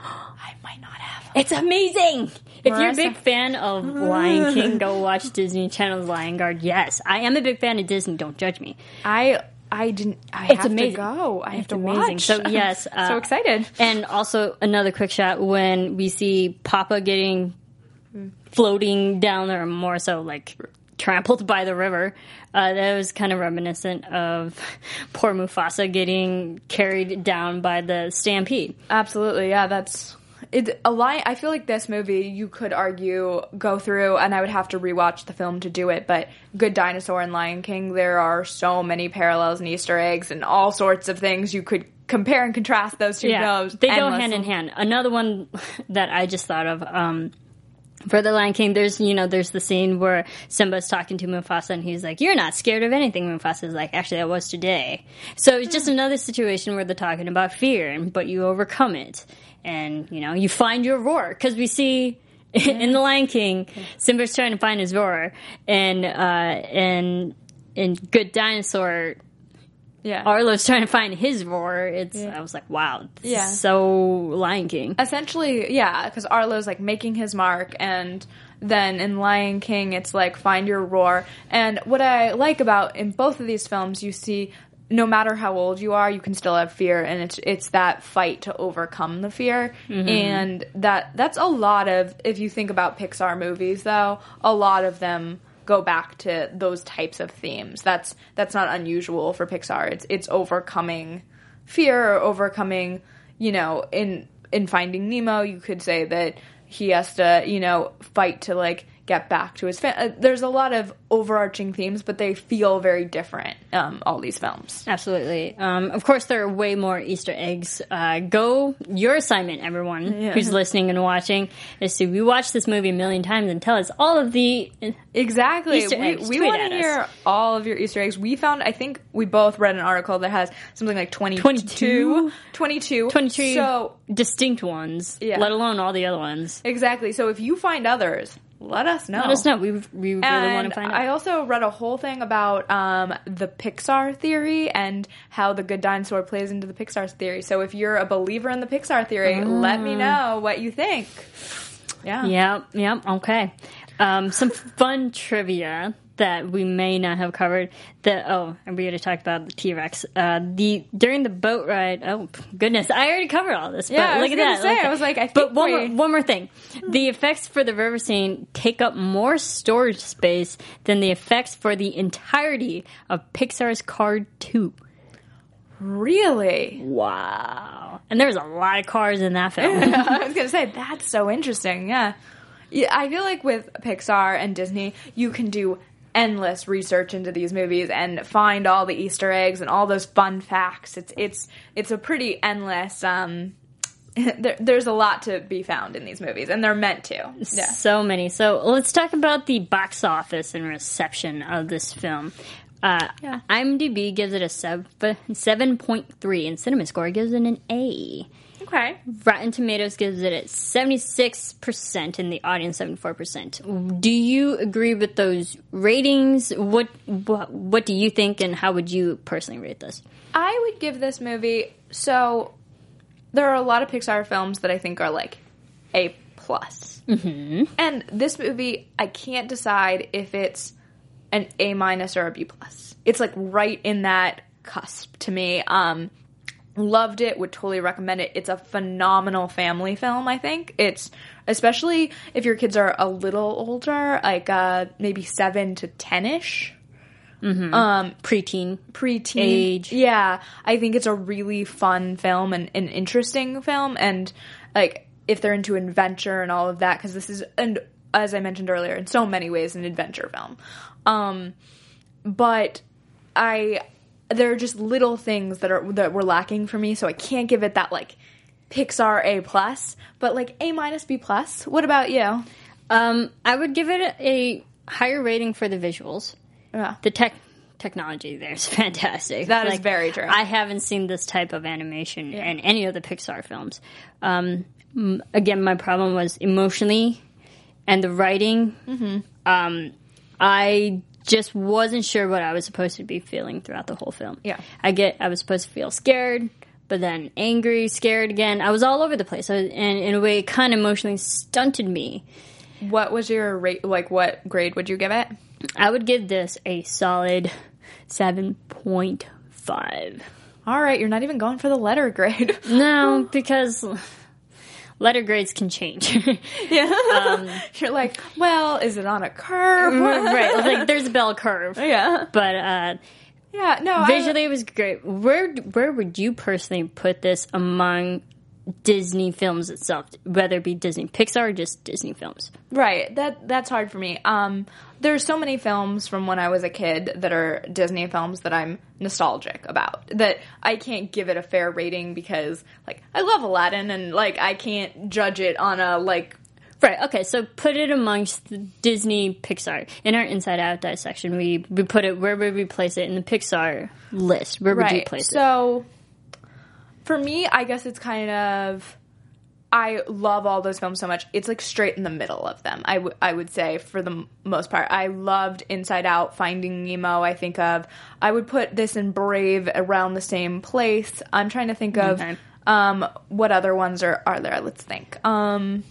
I might not have. It's amazing! If you're a Marissa. big fan of Lion King, go watch Disney Channel's Lion Guard. Yes, I am a big fan of Disney. Don't judge me. I I didn't. I It's have amazing. to go. I have It's to amazing. watch. So yes, uh, so excited. And also another quick shot when we see Papa getting floating down there, more so like trampled by the river. Uh, that was kind of reminiscent of poor Mufasa getting carried down by the stampede. Absolutely, yeah. That's it. A lion. I feel like this movie, you could argue, go through, and I would have to rewatch the film to do it. But Good Dinosaur and Lion King, there are so many parallels and Easter eggs and all sorts of things you could compare and contrast those two Yeah, films. they go endlessly. hand in hand. Another one that I just thought of. Um, For The Lion King, there's, you know, there's the scene where Simba's talking to Mufasa and he's like, you're not scared of anything. Mufasa's like, actually, I was today. So it's just another situation where they're talking about fear, but you overcome it. And, you know, you find your roar. Because we see in The Lion King, Simba's trying to find his roar. And, uh, and in Good Dinosaur, Yeah. Arlo's trying to find his roar. It's, Yeah. I was like, wow, this Yeah. is so Lion King. Essentially, yeah, because Arlo's like making his mark, and then in Lion King, it's like find your roar. And what I like about in both of these films, you see no matter how old you are, you can still have fear, and it's it's that fight to overcome the fear. Mm-hmm. And that that's a lot of, if you think about Pixar movies, though, a lot of them go back to those types of themes. That's that's not unusual for Pixar. It's it's overcoming fear or overcoming, you know, in in Finding Nemo, you could say that he has to, you know, fight to, like, get back to his family. Uh, there's a lot of overarching themes, but they feel very different, um, all these films. Absolutely. Um, of course, there are way more Easter eggs. Uh, go, your assignment, everyone Yeah. who's listening and watching, is to rewatch this movie a million times and tell us all of the Exactly. Easter we eggs. we Tweet want at to us. hear all of your Easter eggs. We found, I think we both read an article that has something like twenty-two. twenty-two? twenty-two. twenty-two So, distinct ones, Yeah. let alone all the other ones. exactly. So if you find others, let us know. Let us know. We, we really And want to find out. I also read a whole thing about um, the Pixar theory and how the Good Dinosaur plays into the Pixar theory. So if you're a believer in the Pixar theory, let me know what you think. Yeah. Yep, yep, okay. Um, some fun trivia that we may not have covered. The oh, and we already talked about the T-Rex. Uh, the during the boat ride. Oh goodness, I already covered all this. Yeah, but I look was at gonna that. say, look at I was like, I But think one we- more, one more thing. The effects for the river scene take up more storage space than the effects for the entirety of Pixar's Cars two. Really? Wow. And there was a lot of cars in that film. I was gonna say that's so interesting. Yeah, yeah. I feel like with Pixar and Disney, you can do endless research into these movies and find all the Easter eggs and all those fun facts. It's it's it's a pretty endless. Um, there, there's a lot to be found in these movies, and they're meant to. Yeah. So many. So let's talk about the box office and reception of this film. Uh, Yeah. IMDb gives it a seven point three, and CinemaScore gives it an A. Okay. Rotten Tomatoes gives it a seventy-six percent, and the audience seventy-four percent. Do you agree with those ratings? What, what what do you think, and how would you personally rate this? I would give this movie. So there are a lot of Pixar films that I think are like A plus, mm-hmm. and this movie I can't decide if it's an A minus or a B plus. It's like right in that cusp to me. Um, loved it. Would totally recommend it. It's a phenomenal family film. I think it's especially if your kids are a little older, like uh, maybe seven to ten ish. Mm-hmm. Um, preteen, preteen age. Yeah, I think it's a really fun film and an interesting film, and like if they're into adventure and all of that, because this is, and as I mentioned earlier, in so many ways an adventure film. Um, but I there are just little things that are that were lacking for me, so I can't give it that like Pixar A plus, but like A minus B plus. What about you? Um, I would give it a higher rating for the visuals. Yeah. The tech technology there is fantastic. That is very true. I haven't seen this type of animation in any of the Pixar films. Um, m- again, my problem was emotionally and the writing. Mm-hmm. Um, I just wasn't sure what I was supposed to be feeling throughout the whole film. Yeah. I get I was supposed to feel scared, but then angry, scared again. I was all over the place, I was, and in a way, it kind of emotionally stunted me. What was your rate? Like, what grade would you give it? I would give this a solid seven point five. All right, you're not even going for the letter grade. No, because letter grades can change. Yeah. Um, you're like, well, is it on a curve? Right. Like, there's a bell curve. Yeah. But uh, Yeah, no. visually, I, it was great. Where where would you personally put this among Disney films itself, whether it be Disney Pixar or just Disney films? right. That that's hard for me. Um, there's so many films from when I was a kid that are Disney films that I'm nostalgic about, that I can't give it a fair rating because, like, I love Aladdin and, like, I can't judge it on a, like... Right, okay, so put it amongst the Disney Pixar. In our Inside Out dissection, we, we put it, where would we place it in the Pixar list? Where would right. you place it? So, for me, I guess it's kind of... I love all those films so much. It's like straight in the middle of them, I, w- I would say, for the m- most part. I loved Inside Out, Finding Nemo, I think of. I would put this and Brave around the same place. I'm trying to think of Okay. um, what other ones are, are there. Let's think. Um,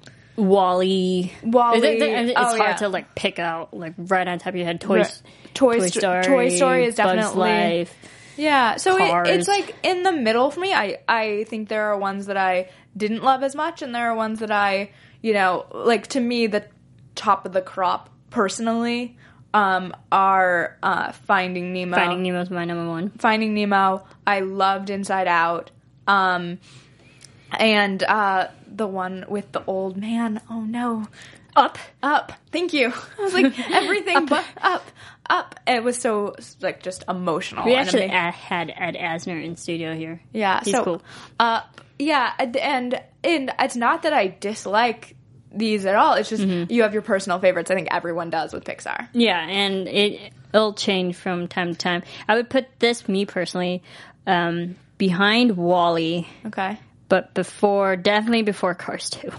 WALL-E. WALL-E. There- there- It's Oh, hard yeah. to, like, pick out, like, right on top of your head. Toy, Right. Toy Toy Sto- Story. Toy Story is Bugs definitely- Life. yeah, so it, Cars. it's like in the middle for me. I, I think there are ones that I didn't love as much, and there are ones that I, you know, like, to me, the top of the crop, personally, um, are uh, Finding Nemo. Finding Nemo's my number one. Finding Nemo. I loved Inside Out. Um, And uh, the one with the old man, oh no. Up. Up. Thank you. I was like, everything but up. Up. It was so, like, just emotional. We actually and uh, had Ed Asner in studio here. Yeah. He's so, cool. Up. Yeah. And, and, and it's not that I dislike these at all. It's just mm-hmm. you have your personal favorites. I think everyone does with Pixar. Yeah, and it, it'll change from time to time. I would put this, me personally, um, behind WALL-E. Okay. But before, definitely before Cars two.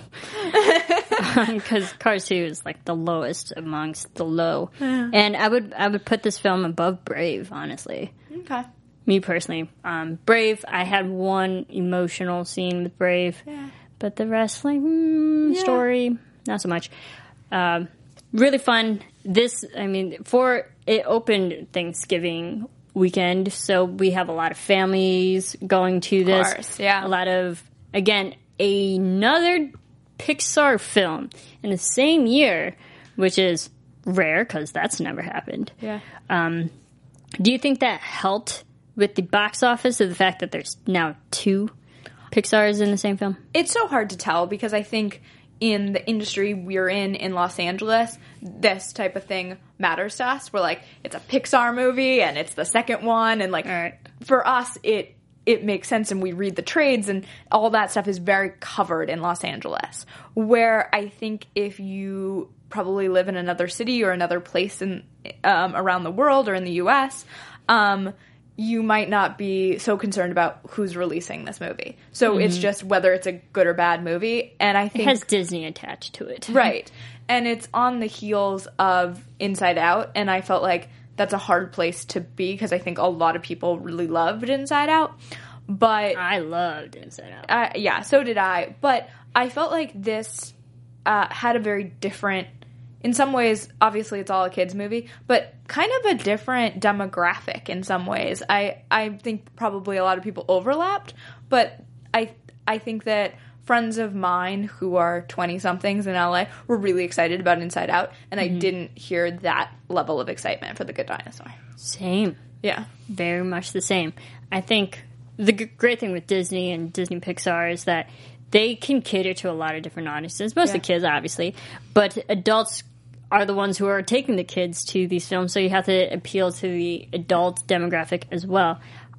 Because um, Cars two is like the lowest amongst the low. Yeah. And I would I would put this film above Brave, honestly. Okay. Me personally. Um, Brave, I had one emotional scene with Brave. Yeah. But the rest, like, mm, yeah. story, not so much. Um, really fun. This, I mean, for it opened Thanksgiving weekend, so we have a lot of families going to this. Of course, yeah. A lot of, again, another Pixar film in the same year, which is rare because that's never happened. Yeah. Um, do you think that helped with the box office, or the fact that there's now two Pixar's in the same film? It's so hard to tell because I think in the industry we're in in Los Angeles, this type of thing matters to us. We're like, it's a Pixar movie and it's the second one, and like right. for us it it makes sense, and we read the trades and all that stuff is very covered in Los Angeles. Where I think if you probably live in another city or another place in um, around the world or in the U S, um, you might not be so concerned about who's releasing this movie. So mm-hmm. it's just whether it's a good or bad movie. And I think it has Disney attached to it. Right. And it's on the heels of Inside Out. And I felt like that's a hard place to be because I think a lot of people really loved Inside Out. But I loved Inside Out. Uh, yeah, so did I. But I felt like this uh, had a very different... In some ways, obviously, it's all a kids' movie, but kind of a different demographic in some ways. I, I think probably a lot of people overlapped, but I I think that friends of mine who are twenty-somethings in L A were really excited about Inside Out, and mm-hmm. I didn't hear that level of excitement for The Good Dinosaur. Same. Yeah. Very much the same. I think the g- great thing with Disney and Disney Pixar is that they can cater to a lot of different audiences, mostly yeah. kids, obviously, but adults are the ones who are taking the kids to these films, so you have to appeal to the adult demographic as well.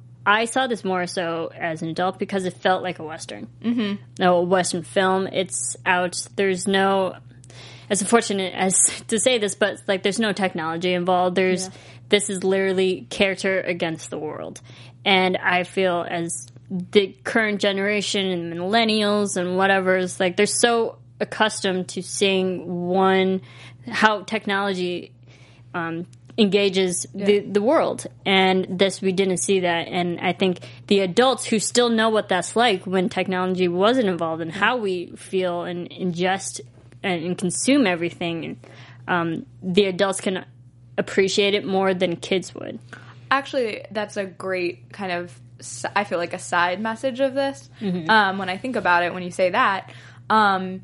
I saw this more so as an adult because it felt like a Western. Mm-hmm. No, a Western film. It's out. There's no, as unfortunate as to say this, but like there's no technology involved. There's, yeah. This is literally character against the world. And I feel as the current generation and millennials and whatever is like, they're so accustomed to seeing one, how technology um, engages yeah. the, the world. And this, we didn't see that. And I think the adults who still know what that's like when technology wasn't involved and how we feel and ingest and, and consume everything, um, the adults can appreciate it more than kids would. Actually, that's a great kind of, I feel like a side message of this. Mm-hmm. Um, when I think about it, when you say that, um,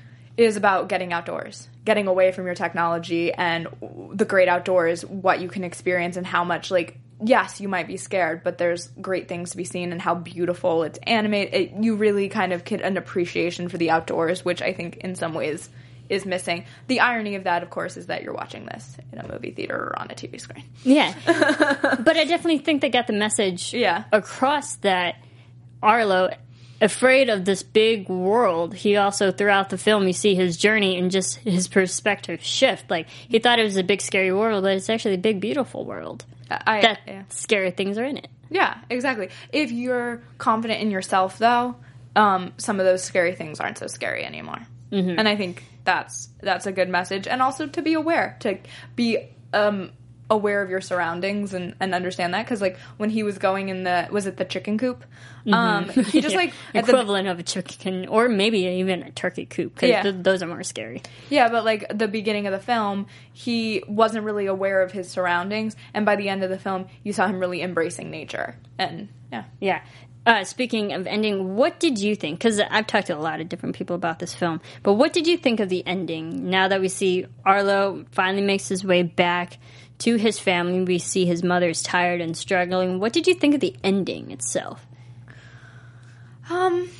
is about getting outdoors, getting away from your technology and the great outdoors, what you can experience and how much, like, yes, you might be scared, but there's great things to be seen and how beautiful it's animated. It, you really kind of get an appreciation for the outdoors, which I think in some ways is missing. The irony of that, of course, is that you're watching this in a movie theater or on a T V screen. Yeah. But I definitely think they got the message yeah. across that Arlo, afraid of this big world, he also, throughout the film, you see his journey and just his perspective shift. Like, he thought it was a big, scary world, but it's actually a big, beautiful world. I, that yeah. scary things are in it. Yeah, exactly. If you're confident in yourself, though, um, some of those scary things aren't so scary anymore. Mm-hmm. And I think that's that's a good message. And also to be aware, to be um, aware of your surroundings and, and understand that. Because, like, when he was going in the, was it the chicken coop? Mm-hmm. Um, he just, yeah. like... Equivalent the, of a chicken, or maybe even a turkey coop, because yeah. th- those are more scary. Yeah, but, like, the beginning of the film, he wasn't really aware of his surroundings. And by the end of the film, you saw him really embracing nature. And, yeah. Yeah. Uh, speaking of ending, what did you think? Because I've talked to a lot of different people about this film, but what did you think of the ending? Now that we see Arlo finally makes his way back to his family, we see his mother's tired and struggling. What did you think of the ending itself? Um,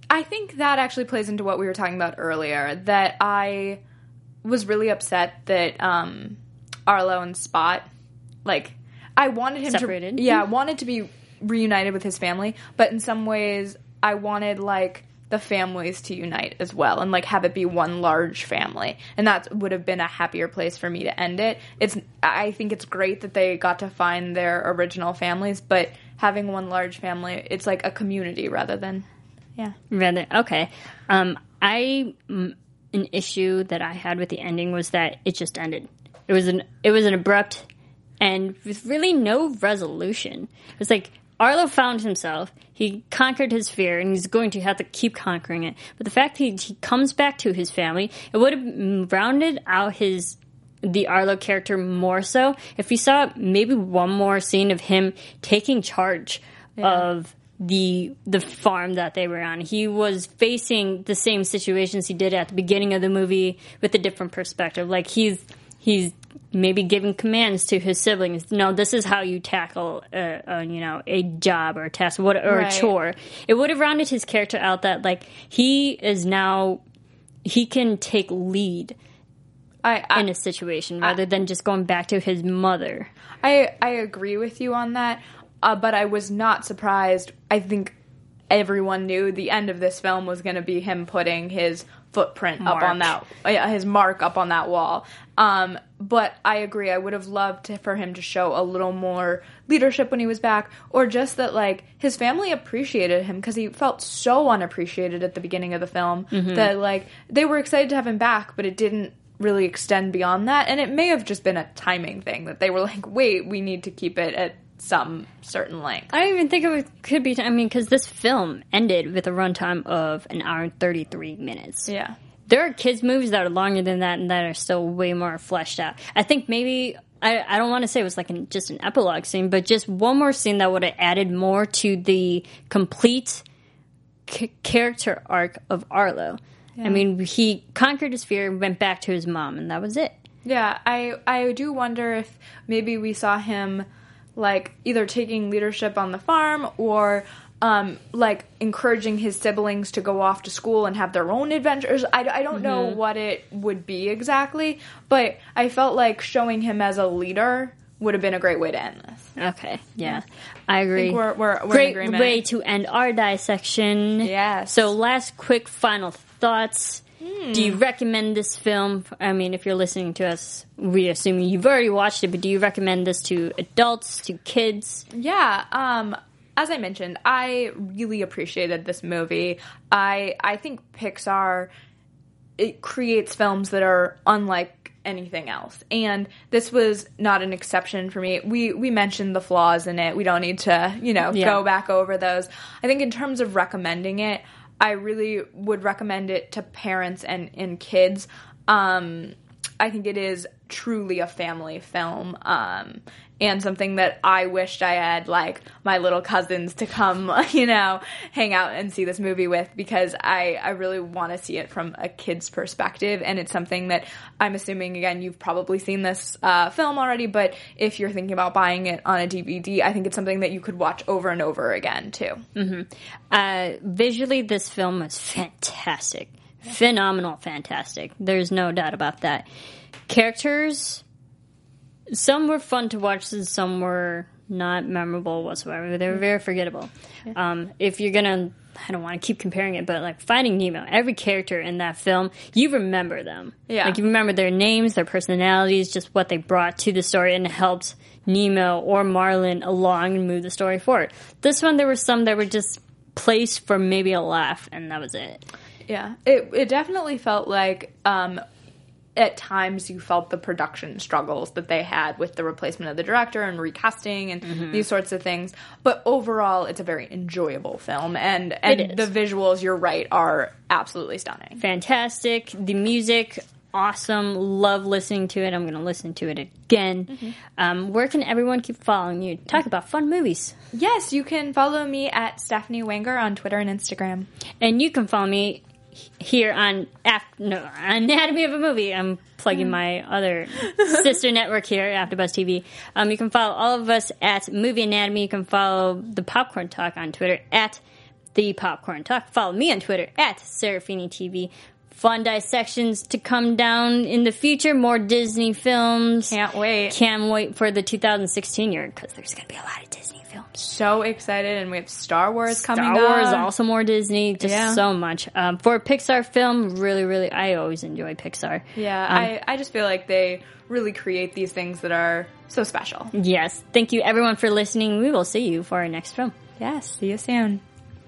I think that actually plays into what we were talking about earlier, that I was really upset that um, Arlo and Spot, like, I wanted him Separated. to... Yeah, I wanted to be reunited with his family, but in some ways, I wanted, like, the families to unite as well, and, like, have it be one large family. And that would have been a happier place for me to end it. It's, I think it's great that they got to find their original families, but having one large family, it's like a community rather than... Yeah. Rather, okay. Um, I mm, an issue that I had with the ending was that it just ended. It was an it was an abrupt and with really no resolution. It was like Arlo found himself. He conquered his fear, and he's going to have to keep conquering it. But the fact that he, he comes back to his family, it would have rounded out his the Arlo character more so if we saw maybe one more scene of him taking charge yeah. of the the farm that they were on. He was facing the same situations he did at the beginning of the movie with a different perspective. Like he's he's maybe giving commands to his siblings. No, this is how you tackle a, a you know a job or a task what, or right. a chore. It would have rounded his character out that like he is now he can take lead I, I, in a situation rather I, than just going back to his mother. I I agree with you on that. Uh, but I was not surprised. I think everyone knew the end of this film was going to be him putting his footprint mark. up on that, uh, his mark up on that wall. Um, but I agree. I would have loved to, for him to show a little more leadership when he was back, or just that, like, his family appreciated him because he felt so unappreciated at the beginning of the film mm-hmm. that, like, they were excited to have him back, but it didn't really extend beyond that. And it may have just been a timing thing that they were like, wait, we need to keep it at some certain length. I don't even think it could be, I mean, because this film ended with a runtime of an hour and thirty-three minutes. Yeah. There are kids' movies that are longer than that and that are still way more fleshed out. I think maybe, I, I don't want to say it was like an, just an epilogue scene, but just one more scene that would have added more to the complete c- character arc of Arlo. Yeah. I mean, he conquered his fear and went back to his mom, and that was it. Yeah, I, I do wonder if maybe we saw him like either taking leadership on the farm or um, like encouraging his siblings to go off to school and have their own adventures. I, I don't mm-hmm. know what it would be exactly, but I felt like showing him as a leader would have been a great way to end this. Okay, yeah, I agree. I think we're, we're, we're great in agreement. Way to end our dissection. Yes. So last quick final thoughts. Do you recommend this film? I mean, if you're listening to us, we assume you've already watched it, but do you recommend this to adults, to kids? Yeah, um, as I mentioned, I really appreciated this movie. I I think Pixar, it creates films that are unlike anything else, and this was not an exception for me. We we mentioned the flaws in it. We don't need to, you know, yeah. go back over those. I think in terms of recommending it, I really would recommend it to parents and, and kids. Um, I think it is truly a family film, um, and something that I wished I had, like, my little cousins to come, you know, hang out and see this movie with, because I, I really want to see it from a kid's perspective, and it's something that I'm assuming, again, you've probably seen this uh, film already, but if you're thinking about buying it on a D V D, I think it's something that you could watch over and over again, too. Mm-hmm. Uh, visually, this film was fantastic. Phenomenal, fantastic. There's no doubt about that. Characters, some were fun to watch and some were not memorable whatsoever. They were very forgettable. Yeah. Um, if you're gonna, I don't want to keep comparing it, but like Finding Nemo, every character in that film, you remember them. Yeah. Like you remember their names, their personalities, just what they brought to the story, and it helped Nemo or Marlin along and move the story forward. This one, there were some that were just placed for maybe a laugh, and that was it. Yeah, it it definitely felt like um, at times you felt the production struggles that they had with the replacement of the director and recasting and mm-hmm. these sorts of things. But overall, it's a very enjoyable film, and and the visuals, you're right, are absolutely stunning. Fantastic. The music, awesome. Love listening to it. I'm going to listen to it again. Mm-hmm. Um, where can everyone keep following you? Talk about fun movies. Yes, you can follow me at Stephanie Wenger on Twitter and Instagram. And you can follow me here on Af- no, Anatomy of a Movie. I'm plugging mm. my other sister network here, AfterBuzz T V. Um, you can follow all of us at Movie Anatomy. You can follow the Popcorn Talk on Twitter at The Popcorn Talk. Follow me on Twitter at Serafini T V. Fun dissections to come down in the future. More Disney films. Can't wait. Can't wait for the two thousand sixteen year because there's going to be a lot of Disney films. So excited, and we have Star Wars Star coming up. Star Wars, also more Disney. Just Yeah. so much. Um, for a Pixar film, really, really, I always enjoy Pixar. Yeah, Um, I, I just feel like they really create these things that are so special. Yes. Thank you, everyone, for listening. We will see you for our next film. Yes, see you soon.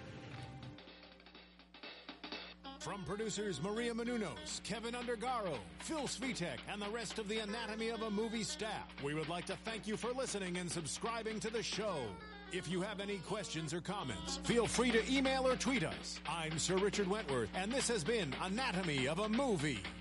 From producers Maria Menounos, Kevin Undergaro, Phil Svitek, and the rest of the Anatomy of a Movie staff, we would like to thank you for listening and subscribing to the show. If you have any questions or comments, feel free to email or tweet us. I'm Sir Richard Wentworth, and this has been Anatomy of a Movie.